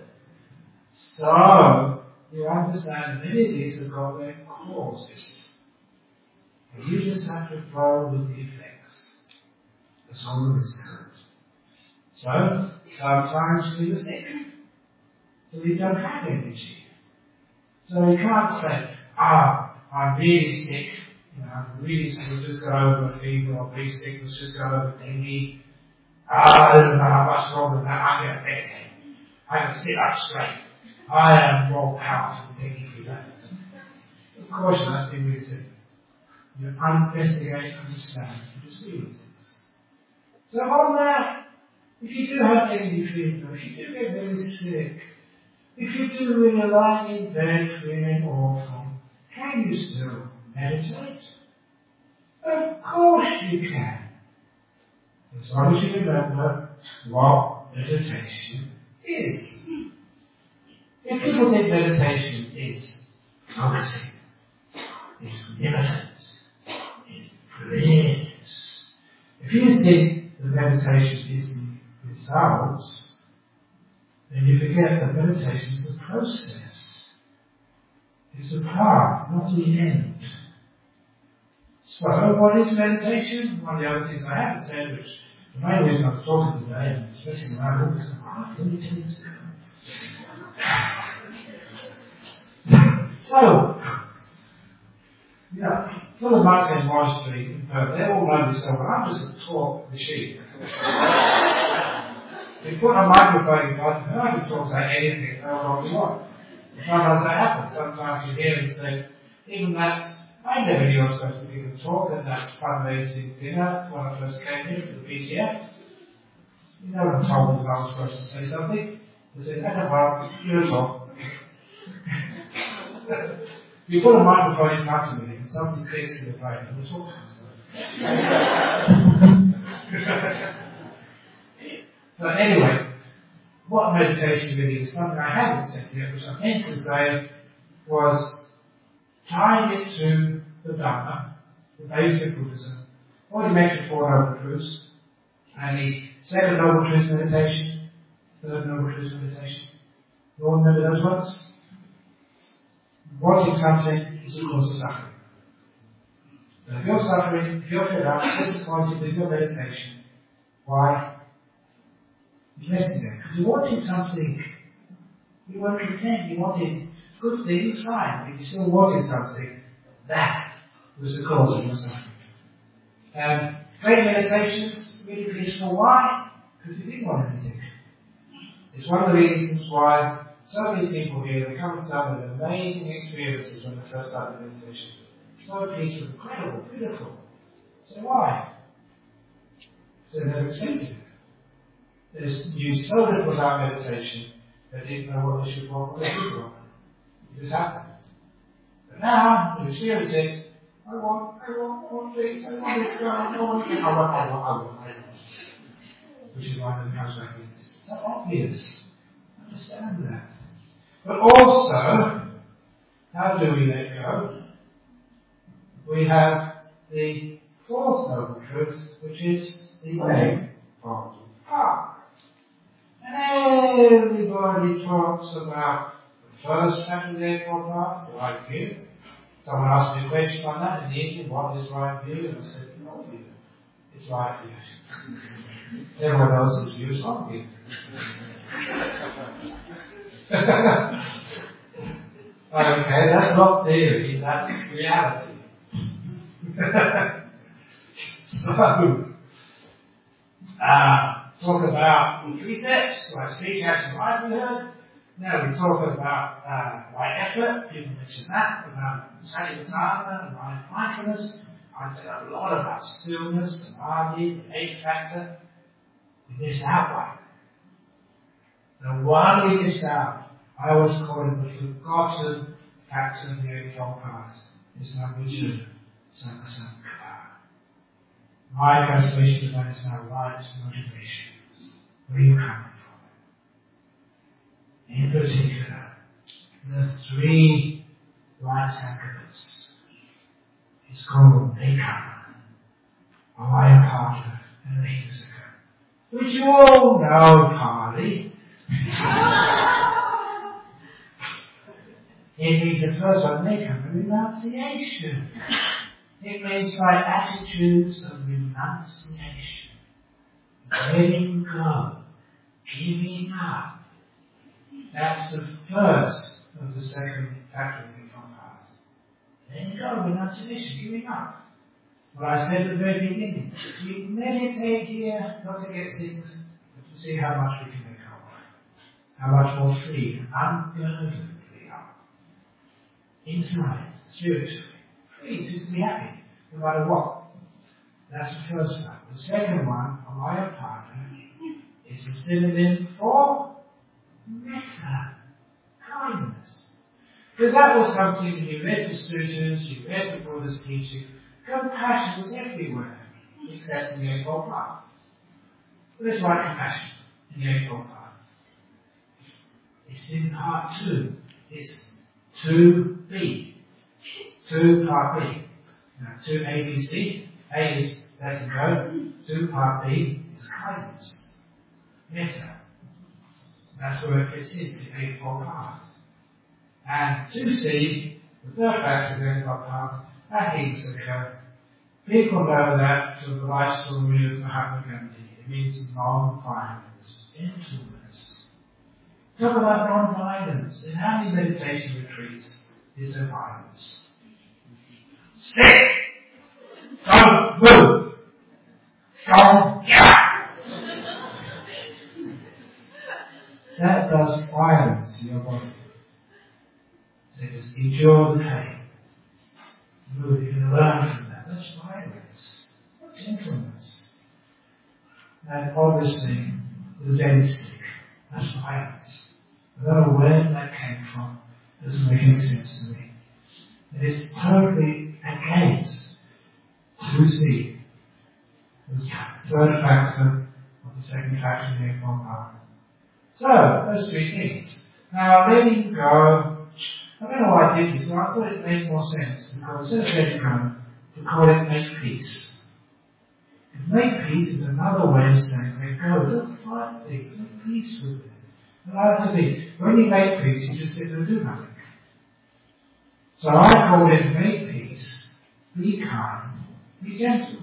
So, you understand many of these have got their causes. And you just have to follow with the effects. That's all there is to it. So, sometimes you're sick. So you don't have energy. So you can't say, I'm really sick. I'm really sick, we'll just go over a fever or be sick, let's just go over dengue. I don't know how much more than that, I'm going to meditate. I can sit up straight. I am more powerful than dengue fever. Of course you're not being really sick. You investigate, understand, you just feel things. So on that, if you do have dengue fever, if you do get very sick, if you do really lie in bed feeling awful, can you still meditate? Of course you can. As long as you remember what meditation is. If people think meditation is focusing, it's limited, it brings. If you think that meditation is the results, then you forget that meditation is a process. It's a path, not the end. So, what is meditation? One of the other things I haven't said, which the main reason I was talking today, and especially when I look at it, let me tell you So, full of much and modesty, they all know themselves, and I'm just a talk machine. You put a microphone in front of me, I can talk about anything, however you want. Sometimes that happens. Sometimes you hear and say, even that, I never knew I was supposed to give a talk at that fundraising dinner when I first came here for the PTF. No one told me that I was supposed to say something. They said, I don't know, you talk. You put a microphone in front of me and something clicks in the brain and we're talking. So anyway, what meditation really is, something I haven't said yet, which I meant to say, was tying it to the Dharma, the basic Buddhism. Already mentioned 4 Noble Truths, and the 2nd Noble Truth meditation, 3rd Noble Truth meditation. You all remember those ones? Wanting something is the cause of suffering. So if you're suffering, if you're fed up, disappointed with your meditation, why? Investigate. Because you wanted something. You weren't content. You wanted good things, fine. But you still wanted something. That was the cause of your suffering. Great meditations, really peaceful. Why? Because you didn't want anything. It's one of the reasons why so many people here, they come and tell me amazing experiences when they first started meditation. So peaceful, incredible, beautiful. So why? So they never expected it. They knew so little about meditation, they didn't know what they should want, what they should want. It just happened. But now, when you experience it, I want this, I want it, I want. Which is why it comes back in. It's so obvious. Understand that. But also, how do we let go? We have the 4th Noble Truth, which is the eightfold path. And everybody talks about the first step of the eightfold path, right view. Someone asked me a question on that in the evening, what is right view? And I said, It's right view. Everyone else's view is wrong view. Okay, that's not theory, that's reality. So, talk about precepts, like speech, action, livelihood. Now we talk about right effort, people mention that, about satipatthana and mindfulness. I said a lot about stillness, samadhi, the 8 factor. We missed out one. The one we missed out, I always call it the forgotten factor of the Eightfold Path, is Navijja Sankasankara. My translation of that is now right motivation. Where are you coming from? In particular, the 3 right sankaras is called Ekama, Avayapada, and Ahimsaka, which you all know Pali. It means the first one, Ekama, renunciation. It means like attitudes of renunciation. Letting go. Giving up. That's the first of the second factor of the Eightfold Path. Letting go, renunciation, giving up. What I said at the very beginning. If you meditate here, not to get things, but to see how much we can make of. How much more free and unburdened we are. Inside, spiritually. Free, just be happy, no matter what. That's the first one. The second one, Avayapada, is a synonym for metta, kindness. Because that was something when you read the sutras, you read the Buddha's teachings, compassion was everywhere, except in the Eightfold Path. There's why compassion in the Eightfold Path. It's in part 2. It's 2B. 2 part B. Now, 2 A, B, C. A is letting go. 2 part B is kindness. Metta. That's where it fits in, the Eightfold Path. And 2C, the third factor of the Eightfold Path, Ahimsaka. People know that from the life story of Mahatma Gandhi. It means non-violence, gentleness. Talk about non-violence. In how many meditation retreats is there violence? Sit! Don't move! Don't get! That does violence to your body. So just endure the pain. Move, you can learn from that. That's violence. Not gentleness. And obviously, the Zen stick. That's violence. I don't know where that came from. It doesn't make any sense to me. It is totally against 2C. The third factor of the second factor of the Eightfold Path. So, those 3 things. Now, letting go. I don't know why I did this, but I thought it made more sense to call, instead of letting go, to call it make peace. Because make peace is another way of saying let go. Don't fight things, make peace with it. Allow it to be. When you make peace, you just sit there and do nothing. So I call it make peace, be kind, be gentle.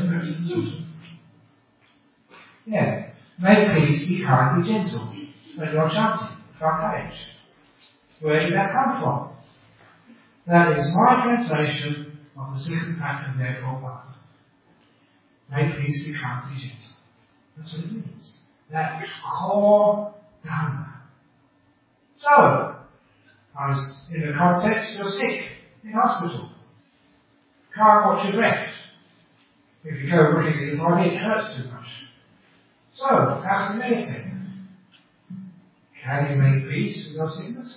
Yeah. Make peace, be kind, be gentle. When you're chanting, front page. Where did that come from? That is my translation of the second factor of the Eightfold Path. Make peace, be kind, be gentle. That's what it means. That's core Dharma. So, I was in the context, you're sick, in hospital. Can't watch your breath. If you go looking at your body, it hurts too much. So, how to meditate? Can you make peace with your sickness?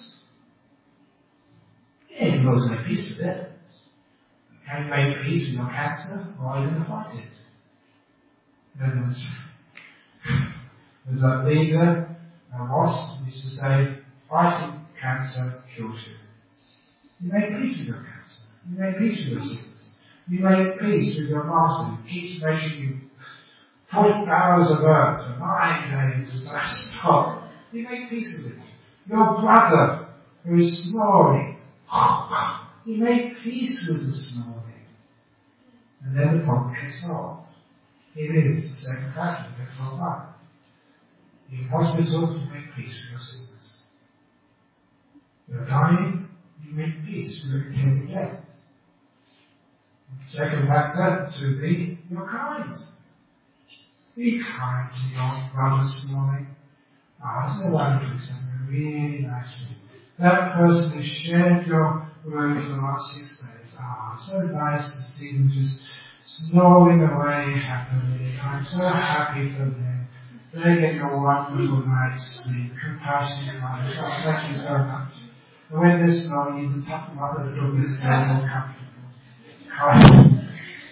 Yeah, you can also make peace with it. Can you make peace with your cancer, or are you going to fight it? Then there's that leader, Ross, used to say, fighting cancer kills you. You make peace with your cancer. You make peace with your sickness. You make peace with your master who keeps making you 40 hours of earth for 9 days and don't stop. You make peace with it. Your brother who is snoring, you make peace with the snoring. And then the problem gets solved. It is the second factor of mental life. In hospital, you make peace with your sickness. You're dying, you make peace with your intended death. Second factor, to be, you're kind. Be kind to your brothers this morning. Isn't it wonderful? Something really nicely. That person has shared your room for the last 6 days. So nice to see them just snoring away happily. I'm so happy for them. They get your wonderful night's sleep. Compassionate life. Oh, thank you so much. And when they're snoring, you can tuck them up a little bit so they're more comfortable. Kind.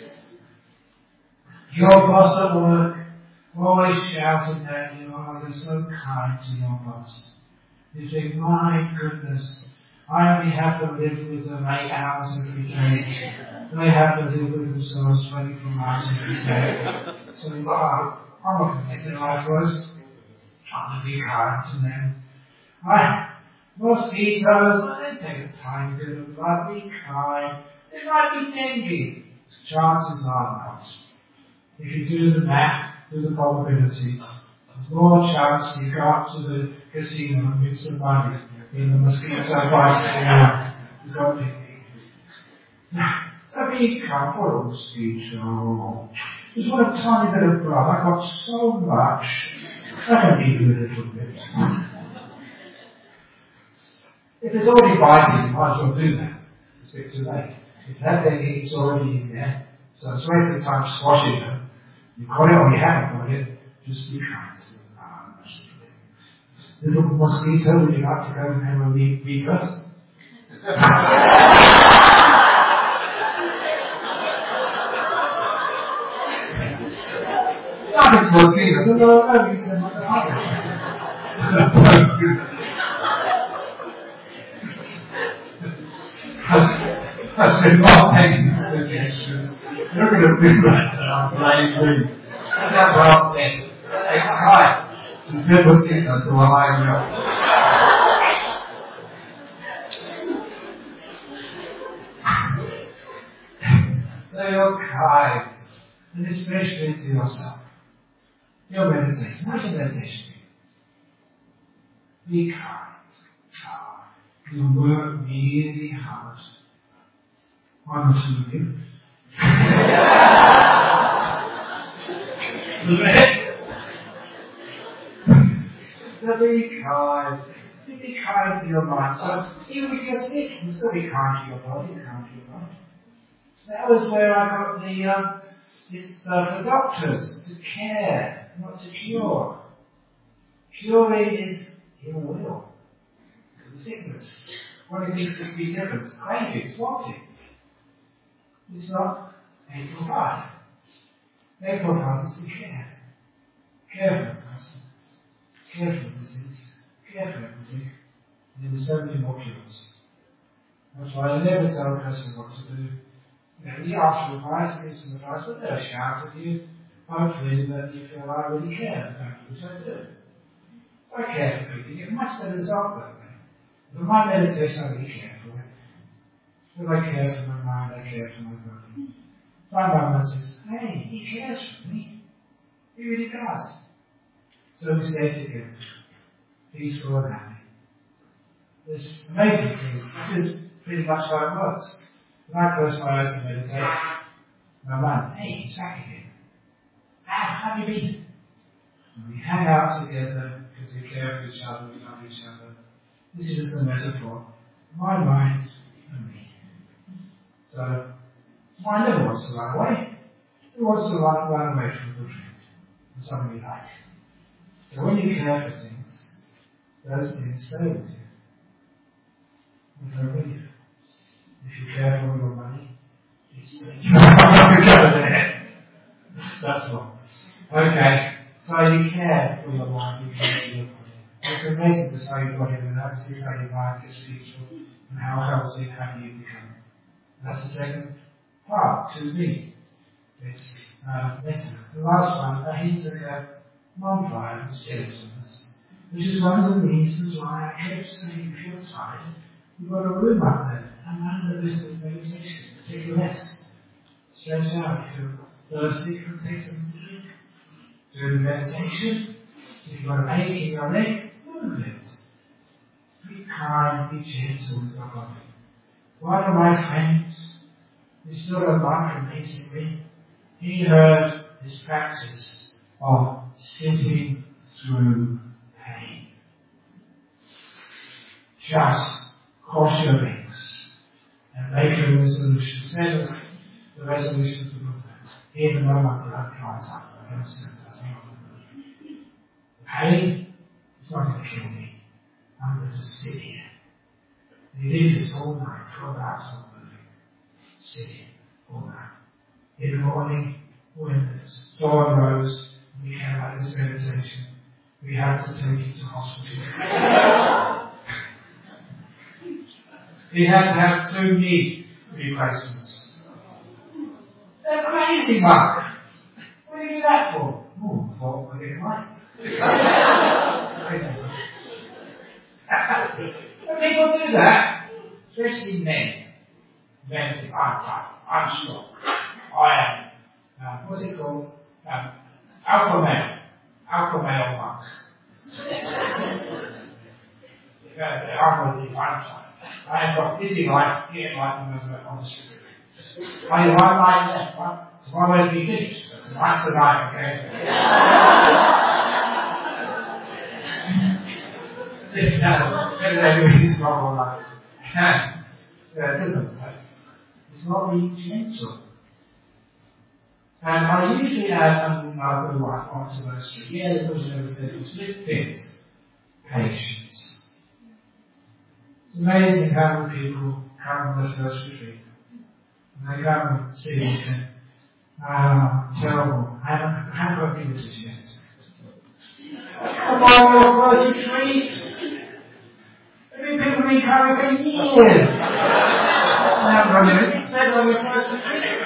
Your boss at work always shouting at you, oh, you're so kind to your boss. You think, my goodness, I only have to live with them 8 hours every day. They have to live with themselves 24 hours every day. So I'm not going to make their life worse. I'm going to be kind to them. Mosquitoes, they take the time to do blood, be kind. It might be dengue. Chances are not. If you do the math, do the probabilities, there's more chance you go up to the casino and win some money than the mosquito biting you. It's got to be. So be kind for a mosquito. Just want a tiny bit of blood. I got so much. I can give you a little bit. If it's already biting, you might as well do that. It's a bit too late. If that dengue is already in there, so it's wasting time squashing them. You got it or you haven't got it, just be kind to them. Little mosquito, would you like to go and have a rebirth? It's mosquitoes, no, you can I've been not taking suggestions. You're going to do that now, blame me. That's what I'm saying. It's time to spend mosquitoes so I know. So you're kind, and especially to yourself. Your meditation. How's your meditation? Be kind. You work really hard. One or two of you. So be kind. Be kind to your mind. So even if you're sick, you still be kind to your body, kind to your mind. That was where I got the this for doctors to care, not to cure. Curing is ill will. It's sickness. What do you think could be different? It's cravings, wanting. It's not April 5. April 5 is to care. Care for a person. Care for a disease. Care for everything. And there are so many more cures. That's why I never tell a person what to do. You ask for advice, give some advice, but they'll shout at you. Hopefully that you feel I really care about you, which I do. I care for people, you get much better results that way. But my meditation, I really care for it. But I care for my mind, I care for my body. My mama says, hey, he cares for me. He really does. So we stay together, peaceful and happy. This amazing thing, this is pretty much how it works. When I close my eyes to meditate, my mind, hey, he's back again. How have you been? And we hang out together because we care for each other, we love each other. This is just a metaphor. My mind and me. So, mind never wants to run away. It wants to run away from a good friend, from somebody you like. So when you care for things, those things stay with you. With no relief. If you care for your money, it's there. That's all. Okay, so you care for your mind, you care for your body. It's amazing to say your body and see how your mind gets peaceful and how healthy and happy you become. That's the second part, to be. It's better. The last one, ahimsa, non-violence, gentleness, which is one of the reasons why I kept saying if you're tired, you've got a room up there. And under this meditation, take a rest. Stretch out. If you're thirsty, take some During meditation, if you've got an ache in your leg, move it. Be kind, be gentle with your body. One of my friends, who's still a monk amazingly, he heard this practice of sitting through pain. Just cross your legs and make a resolution. Same as the resolution of the Buddha. Even though my blood dries up, I don't say that's not the pain is not going to kill me. I'm going to sit here. And he did this all night, 12 hours of moving. Sitting all night. In the morning, when the dawn rose, and we came out of this meditation, we had to take him to hospital. He had to have 2 knee replacements. They're crazy, Mark. What do you do that for? Oh, I thought I'd get right. Crazy. But people do that, especially men. Men think, I'm tough, I'm strong, I am, what's it called? Alpha male monk. I'm really fine. I have got busy life, getting enlightenment on the street. I one line left, right? It's one way to be finished. So tonight's the night, okay? Everybody's normal life. It isn't. It's not really gentle. And I usually add another one onto those 3. Yeah, the Buddha says it's split things. Patience. It's amazing how many people come on the first retreat. And they come and see me and say, terrible. I haven't got English yet. Come on, your first retreat. People have been coming for years. It's better on your first retreat.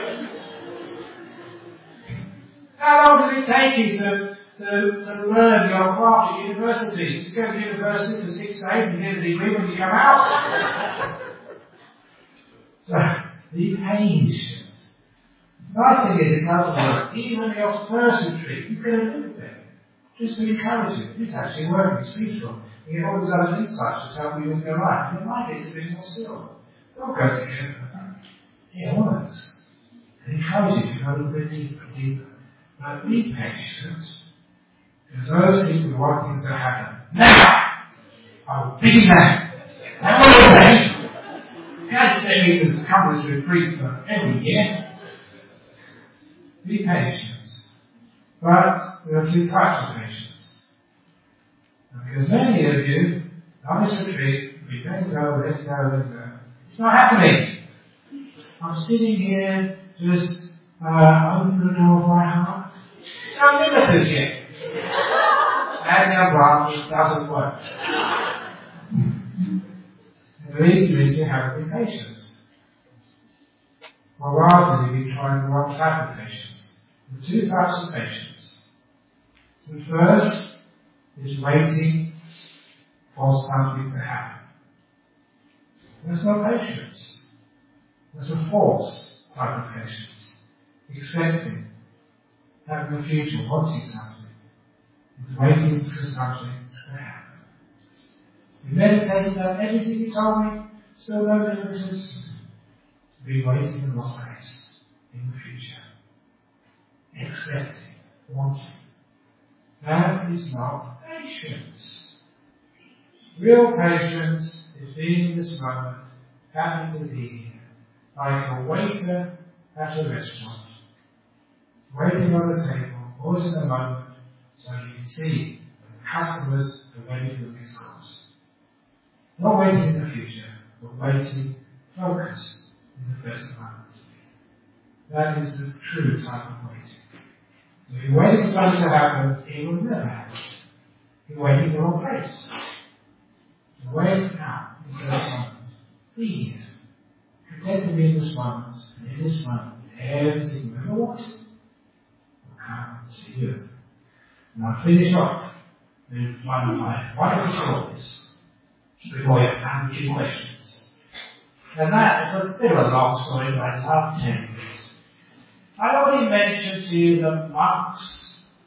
How long did it take you to learn your craft at university? You go to university for 6 days and get a degree when you come out. So, be patient. The nice thing is it does work. Even your first retreat, he's going to do it there. Just to encourage you. It's actually working. It's peaceful. You get all these other insights which help you with your life. And your mind gets a bit more still. Don't go together. It works. It encourages you to go a little bit deeper and deeper. But be patient. Because those people who want things to happen now are busy now. And what are they? You can't just let me to come to this retreat for every year. Be patient. But there are 2 types of patience. Because many of you, on this retreat, we let go. It's not happening. I'm sitting here, just open the door of my heart. Don't limit us yet. As your brother, it doesn't work. And the reason is you haven't been patient. Or rather, you've been trying the wrong type of patience. The 2 types of patience. The first is waiting for something to happen. There's no patience. There's a false type of patience. Expecting, having a future, wanting something. It's waiting for something to happen. You meditate on everything you told me, still no differences. Be waiting in God's grace in the future. Expecting, wanting. That is not patience. Real patience is being in this moment, happy to be here, like a waiter at a restaurant, waiting on the table, pausing a moment so you can see the customers are ready for this course. Not waiting in the future, but waiting, focused in the present moment. That is the true type of waiting. If you're waiting for something to happen, it will never happen. You're waiting in the wrong place. So wait now, in the first moment. Please, content to be in this moment, and in this moment, everything you ever wanted will come to you. And I'll finish off with one of my wonderful stories before you have a few questions. And that is a bit of a long story, but I love telling it. I already mentioned to you that monks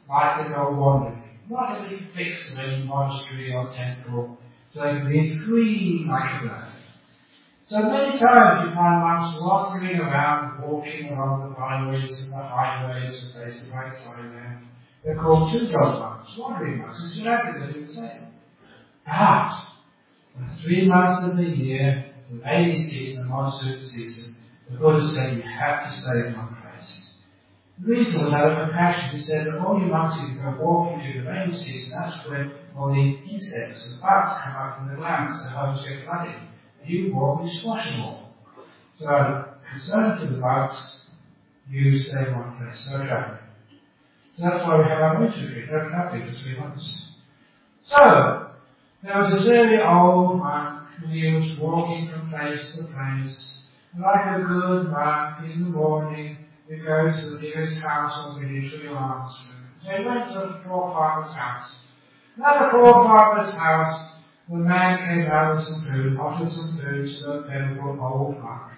like to go wandering, not to be fixed in any monastery or temple, so they can be free like a bird. So many times you find monks wandering around, walking along the byways and the highways and places like Thailand. They're called two-job monks, wandering monks, and genetically they do the same. But the 3 months of the year, the rainy season, the monsoon season, the Buddha said you have to stay in one place. The reason was out of compassion. He said that all you monks who go walking through the rainy season, that's when all the insects and bugs come up from the ground because the homes get flooded. And you walk and you squash them all. So, concerned for the bugs, you stay in one place, no travelling. So that's why we have our winter retreat, no travelling for 3 months. So, there was this really old monk who was walking from place to place. And like a good monk, in the morning, you go to the nearest house or village for your alms food. So he went to the poor farmer's house. And at the poor farmer's house, the man came out with some food, offered some food to the venerable old monk.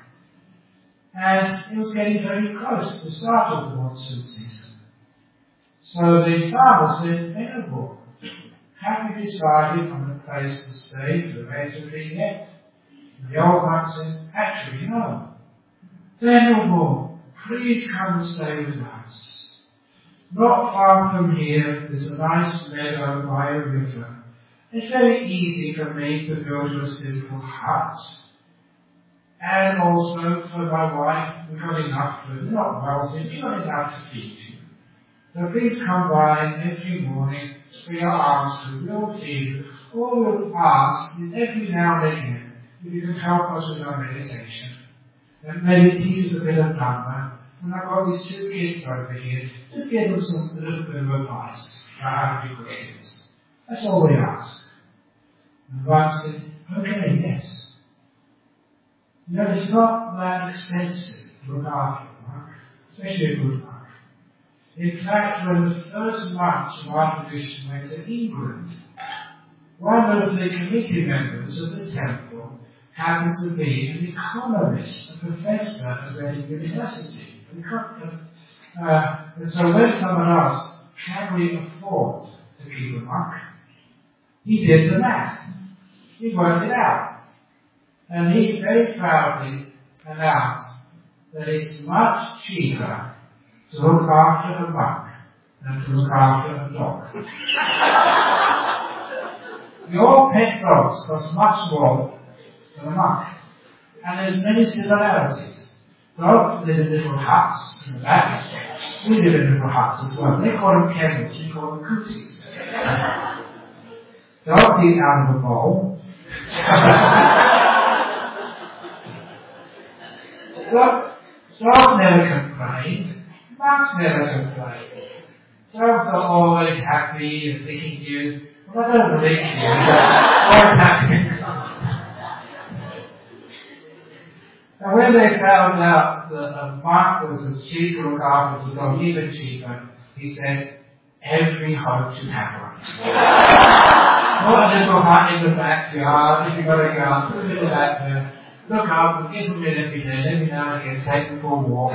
And it was getting very close to the start of the monsoon season. So the farmer said, "Venerable, have you decided on a place to stay for the retreat yet?" And the old monk said, "Actually, no." "Venerable, please come and stay with us. Not far from here, there's a nice meadow by a river. It's very easy for me to build a simple hut. And also for my wife, we've got enough food, not wealthy, we've got enough to feed you. So please come by every morning for your alms food. We'll feed you. All we'll ask is every now and again, if you can help us with our meditation. And maybe teach us a bit of Dhamma. And I've got these 2 kids over here. Just give them some little bit of advice about how to be good kids. That's all we ask." And the monk said, "Okay, yes." You know, it's not that expensive to look after a monk, especially a good monk. In fact, when the first monks of our tradition went to England, one of the committee members of the temple happened to be an economist, a professor at Reading University. And so when someone asked, "Can we afford to keep a monk?" he did the math. He worked it out. And he very proudly announced that it's much cheaper to look after a monk than to look after a dog. Your pet dogs cost much more than a monk. And there's many similarities. Dogs live in little huts in the back. We live in little huts as well. They call them kennels, we call them cooties. Dogs eat out of a bowl. Dogs never complain. Monks never complain. Dogs are always happy and licking you. Well, I don't lick you, but always happy. And when they found out that a monk was as cheap to look after as a dog, even cheaper, he said, "Every home should have one." Not a little hut in the backyard, if you've got a garden, put a little back there. Look up and give them in every day, and every now and again take them for a walk.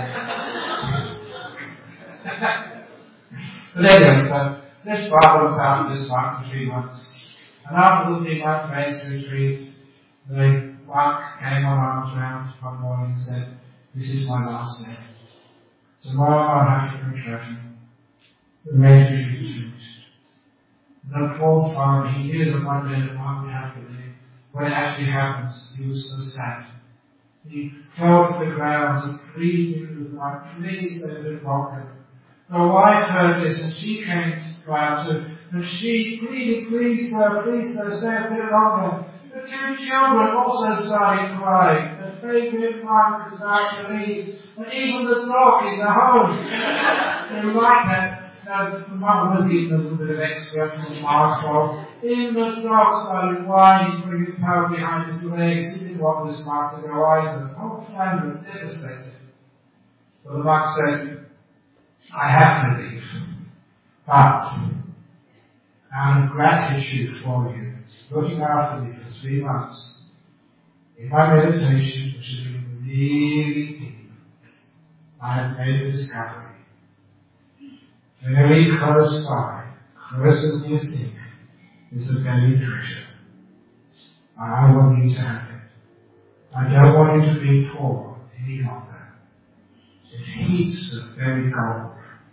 But anyway, so this Bible was out this month for 3 months. And after the 3 months rains retreat, the monk came on arms round one morning and said, "This is my last day. Tomorrow I'll have to go travelling. The rains retreat is finished." The poor farmer, he knew that one day the monk would have to leave. When it actually happens, he was so sad. He fell to the ground and pleaded with the monk, "Please let it welcome." The wife heard this and she came round too, and she pleaded, please sir, stay a bit longer." The 2 children also started crying. The favourite monk was about to leave, and even the dog in the home. They like that. Now, the monk was eating a little bit of extra from his arsehole. Even the dog started whining, putting his tail behind his legs. He didn't want this monk to go either. The whole family was devastated. But the monk said, "I have to leave, but out of gratitude for you, looking after me for 3 months, in my meditation, which has been really deep, I have made a discovery very close by, closer than you think, is a buried treasure. I want you to have it. I don't want you to be poor any longer. It's heaps of buried gold.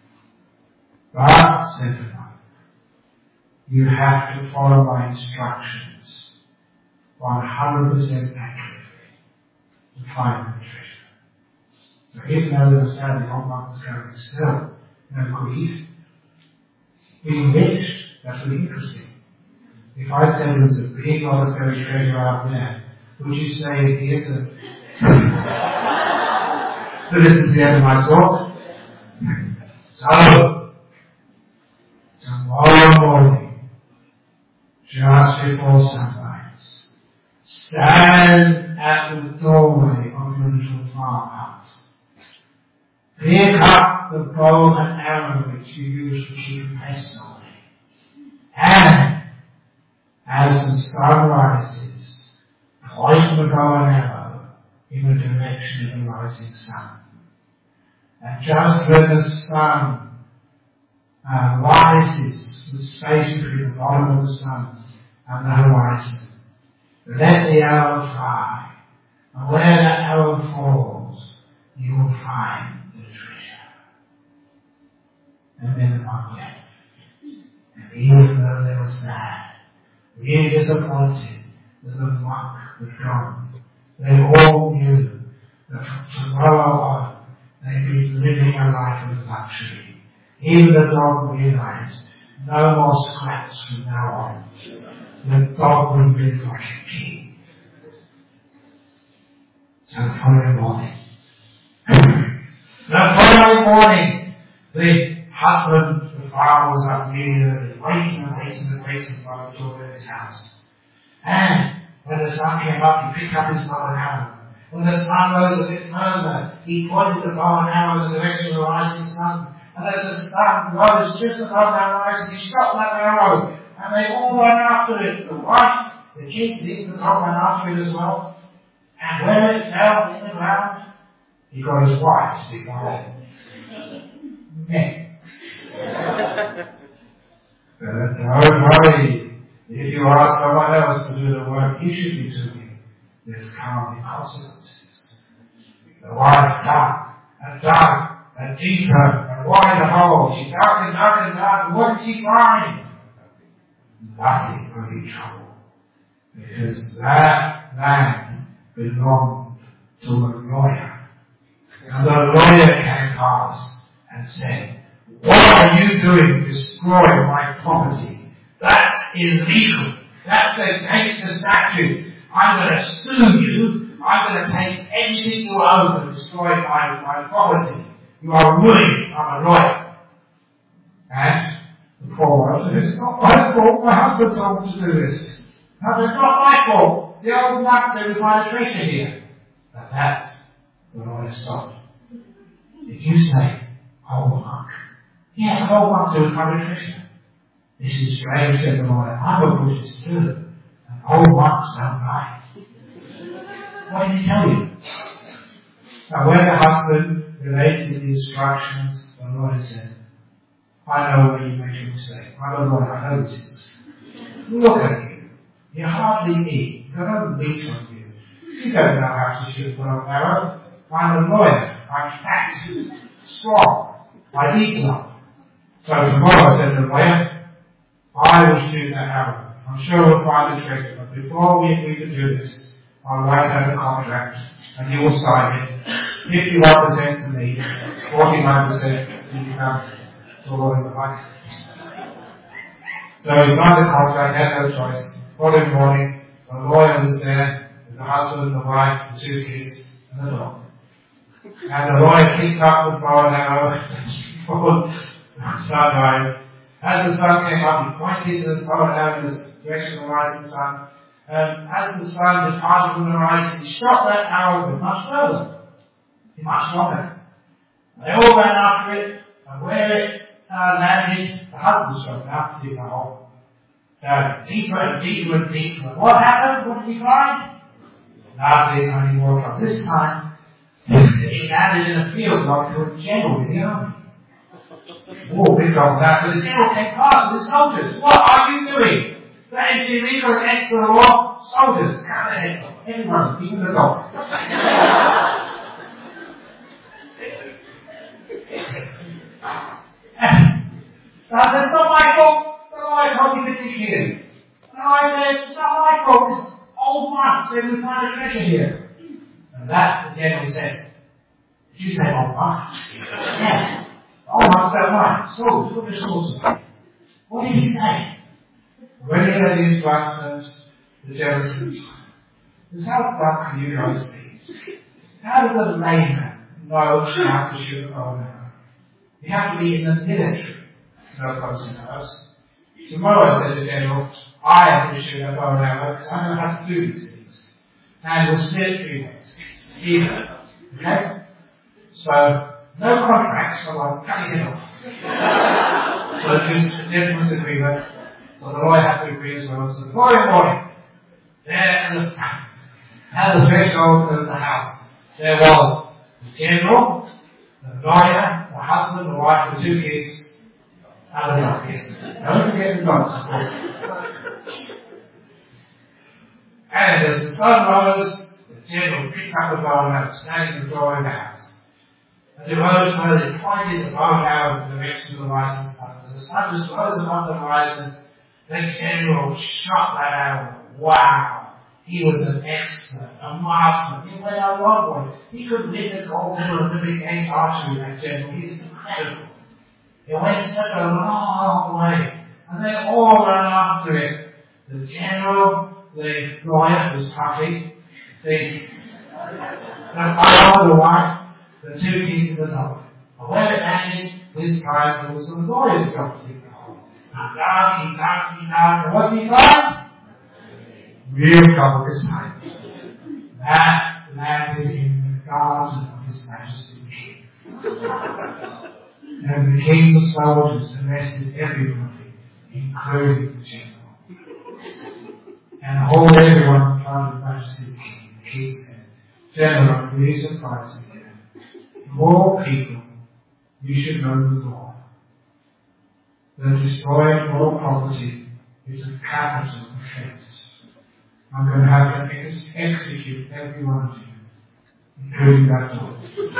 But, said the monk, you have to follow my instructions 100% accurately to find the treasure. So even though the sad the old monk was going still, no grief, being rich, that would be interesting. If I said there was a big lot of buried treasure out there, would you say here's a so this is the end of my talk. So tomorrow morning, just before sunrise, stand at the doorway of your little farmhouse. Pick up the bow and arrow which you use to keep pests away. And as the sun rises, point the bow and arrow in the direction of the rising sun. And just when the sun rises, the space between the bottom of the sun and the horizon, let the arrow fly. And where that arrow falls, you will find the treasure. And then the monk left. And even though they were sad, really disappointed that the monk was gone, they all knew that from tomorrow on they'd be living a life of luxury. Even the dog realized no more scraps from now on. The dog would live like a king. So the following morning, the husband, the father, was up really early, waiting by the door of his house. And when the sun came up, he picked up his bow and arrow. When the sun rose a bit further, he pointed the bow and arrow in the direction of the rising sun. And as the sun rose just above the horizon, he shot that arrow. And they all ran after it. The wife, the kids, even the dog ran after it as well. And where it fell in the ground, he got his wife to be behind. Men. Don't worry. If you ask someone else to do the work you should be doing, there's coming consequences. The wife dug and deeper and wider hole. She dug and what did she find? Nothing but in trouble. Because that land belonged to a lawyer. And the lawyer came past and said, what are you doing destroying my property? That's illegal. That's against the statutes. I'm going to sue you. I'm going to take everything you own and destroy my property. You are ruining. I'm a lawyer. And the poor wife said, it's not my fault. My husband told me to do this. No, it's not my fault. The old monk said we find a treasure here. At that, the lawyer stopped. Did you say, old monk? Yeah, the old monk said we find a treasure. This is strange, said the lawyer. I'm a Buddhist too. And old monks don't lie. What did he tell you? Now when the husband related the instructions, the lawyer said, I know where you made your mistake. I'm a lawyer, I know this is. Look at you. You hardly eat. You've got no meat on you. You don't know how to shoot an arrow. I'm a lawyer. I'm fat, strong. I eat enough. So tomorrow, said the lawyer, I will shoot that arrow. I'm sure we'll find the treasure. But before we agree to do this, I'll write out a contract and you will sign it. 51% to me, 49% to you family. So what is the money? So he signed the contract, had no choice. Following morning, the lawyer was there with the husband, the wife, the 2 kids, and the dog. And the lawyer picked up the bow and arrow before sunrise. As the sun came up, he pointed to the bow and arrow in the direction of the rising sun. And as the sun departed from the horizon, he shot that arrow much further, much longer. And they all ran after it, and where it landed, the husband shot out to dig the hole. Deeper and deeper and deeper. What happened? What did he find? Nothing anymore from this time. He landed in a field like to a general in the army. Oh, we got that. But the general came past with the soldiers. What are you doing? That is illegal against the law. Soldiers, cut their heads off. Everyone, even the dog. That's not my fault. Otherwise, I'll be 50 here. And I said, it's not my fault. This old monk said we find a treasure here. And that, the general said, did you say old monk? Yeah. Old monks don't mind. Swords, put the swords away. What did he say? When he heard the instructions, the general said, how drunk can you guys be? How does a layman know how to shoot a bow and arrow? You have to be in the military. No closing knows. Tomorrow, said the general, I have to shoot a bow and arrow because I know how to do these things. And it was military ways. Either. Okay? So, no contracts, so I'll cut your head off. So just a gentleman's agreement. So the lawyer had to agree as well. So the following morning, there at the threshold of the house, there was the general, the lawyer, the husband, the wife, the 2 kids, and the dog. Yes. Don't forget the dogs. And as the sun rose, the general picked up the bow and arrow, standing in the doorway of the house. As it rose, he pointed the bow and arrow in the direction of the rising sun. As the sun just rose above the horizon, the general shot that arrow. Wow! He was an expert, a master. He went a long way. He could win the gold medal of the big game archery, that general. He's incredible. It went such a long way. And they all ran after it. The general, the lawyer, who was puffy, the father, the wife, the 2 kids and the dog. But when it landed, this time it was the lawyer's job to dig the hole. He dug, and what did he find? Real trouble this time. That landed in the garden of His Majesty the King. And the king's soldiers arrested everybody, including the general. And hauled everyone in front of His Majesty the King. The king said, General, I'm really surprised again. Of all people, you should know the law. The destroying all property is a capital offence. I'm going to have to execute every one of you, including that dog.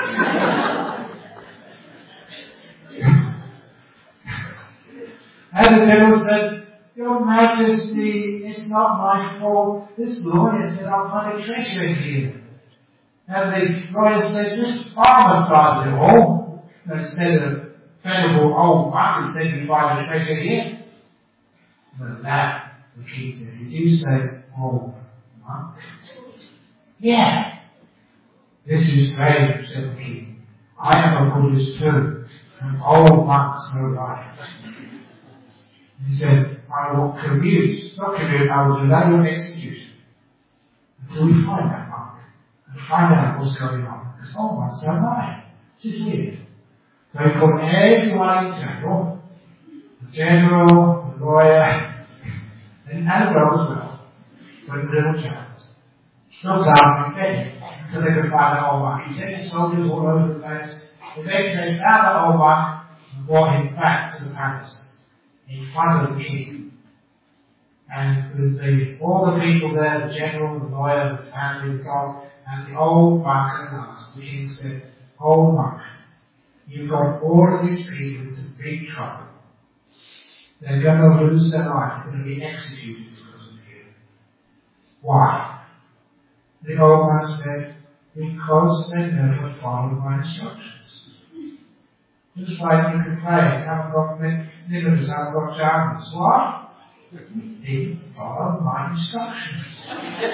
And the general said, Your Majesty, it's not my fault. This lawyer said I'll find a treasure here. And the lawyer says, this farmer started it all. Instead of venerable old monk who said you find a treasure here. But that, the king said, did you say old monk? Yeah. This is strange, said the king. I am a Buddhist too, and old monks know right. He said, I will not commute, I will delay your execution until we find that monk and find out what's going on. Because old monks don't lie. This is weird. So he called everyone in general, the general, the lawyer, and the dog as well, but the little child. Looked after him, fed him, until they could find the old monk. He sent his soldiers all over the place. Eventually they found the old monk and brought him back to the palace in front of the king. And with all the people there, the general, the lawyer, the family, the dog, and the old monk at last, the king said, Old monk, you've got all of these people into big trouble. They're going to lose their life. They're going to be executed because of you. Why? The old man said, because they never followed my instructions. Just like you could play, I've got niggers, I've got Germans. What? You didn't follow my instructions.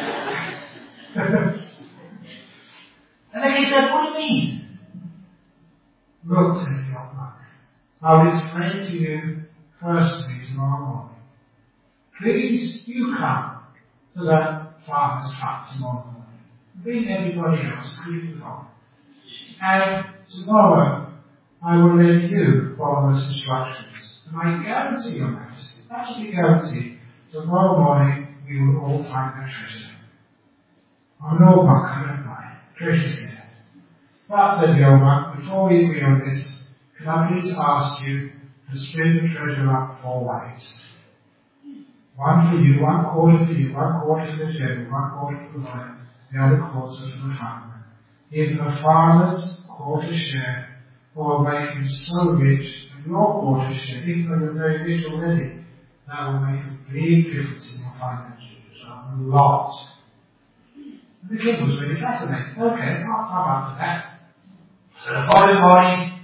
And then he said, what do you mean? Look, said the old man, I'll explain to you personally tomorrow morning. Please, you come to that farmer's hut tomorrow morning. Bring everybody else, including the dog. And tomorrow, I will let you follow those instructions. And I guarantee, Your Majesty, absolutely guarantee, tomorrow morning we will all find that treasure. I'm an old monk, I don't lie. Treasure's there. But, said the old monk, before we agree on this, can I please ask you to split the treasure up 4 ways? 1 for you, 1 quarter for you, 1 quarter to the general, 1 quarter to the lawyer, the other quarter to the farmer. Give the farmer's quarter share, or make him so rich that your quarter share, even though you're very rich already, that will make a big difference in your finances. A lot. And the kid was really fascinated. Okay, I'll come up to that. So the following morning,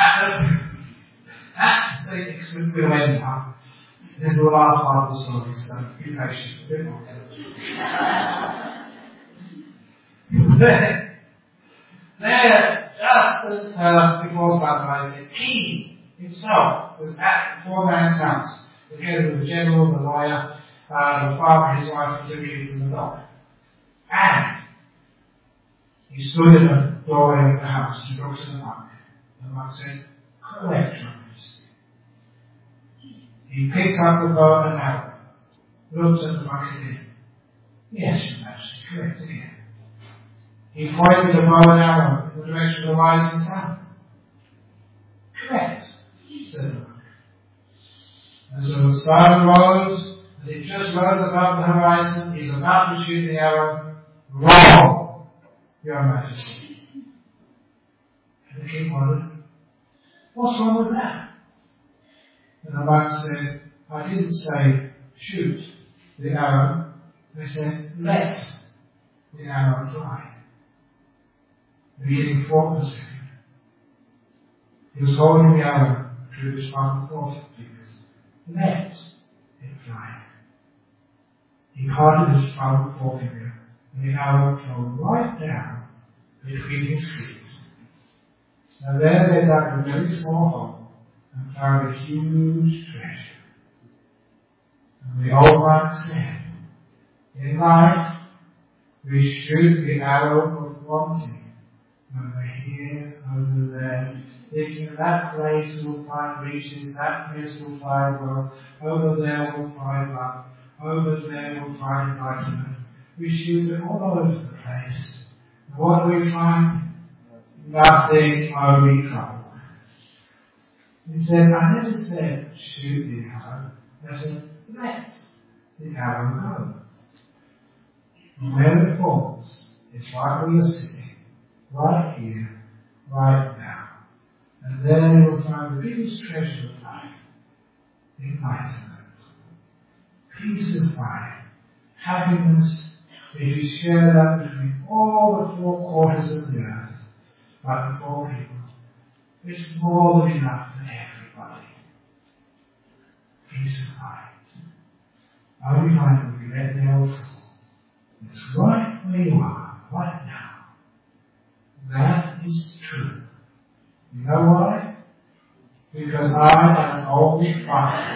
we'll end now. This is the last part of the story, so be patient. A bit more. There, just before sunrise, the king himself was at the poor man's house, together with the general, the lawyer, the farmer, his wife, and 2 kids and the dog. And he stood in the doorway of the house to talk to the monk. The monk said, "Correct, Your Majesty." He picked up the bow and arrow, looked at the monk again. "Yes, Your Majesty, correct again." He pointed the bow and arrow in the direction of the rising sun. "Correct," said the monk. And so the sun rose. As it just rose above the horizon, he's about to shoot the arrow. "Wrong, Your Majesty." And the king wondered, "What's wrong with that?" And the monk said, "I didn't say shoot the arrow. I said let the arrow fly." And he didn't thought for a second. He was holding the arrow to his front and fourth fingers. Let it fly. He parted his front forefinger, and the arrow fell right down between his feet. And there they dug a very small hole and found a huge treasure. And the old man said, "In life, we shoot the arrow of wanting when we're here, over there, thinking that place will find riches, that place will find wealth, over there we'll find love, over there we'll find enlightenment." We shoot it all over the place. And what do we find? Nothing, only trouble. He said, "I never said shoot the arrow. I said let the arrow go. And when it falls, it's like we are sitting, right here, right now. And there you will find the biggest treasure of life, enlightenment, peace of mind, happiness, if you share that between all the 4 quarters of the earth, like the 4 people. It's more than enough for everybody. Peace of mind. Only find when you let the old fall. It's right where you are, right now. That is true. You know why? Because I am an old butt.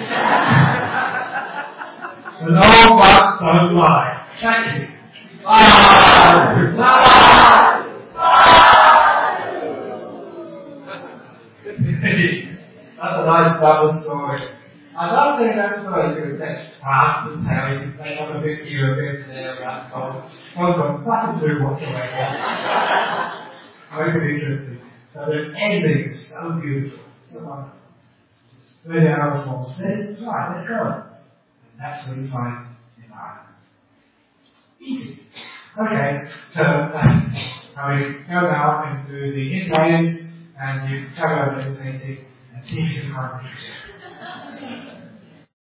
And old butts don't lie. Thank you. That's a nice double story. I love telling that story because that's hard to tell. You may have a bit here, a bit there, around those. Those are nothing to do whatsoever. I hope it's interesting. So the ending is so beautiful, so wonderful. It's very powerful. Let it fly, let it go. And that's what you find in Ireland. Easy. Okay, so I will go now and do the inlays, and you can go over meditating and see if you can find the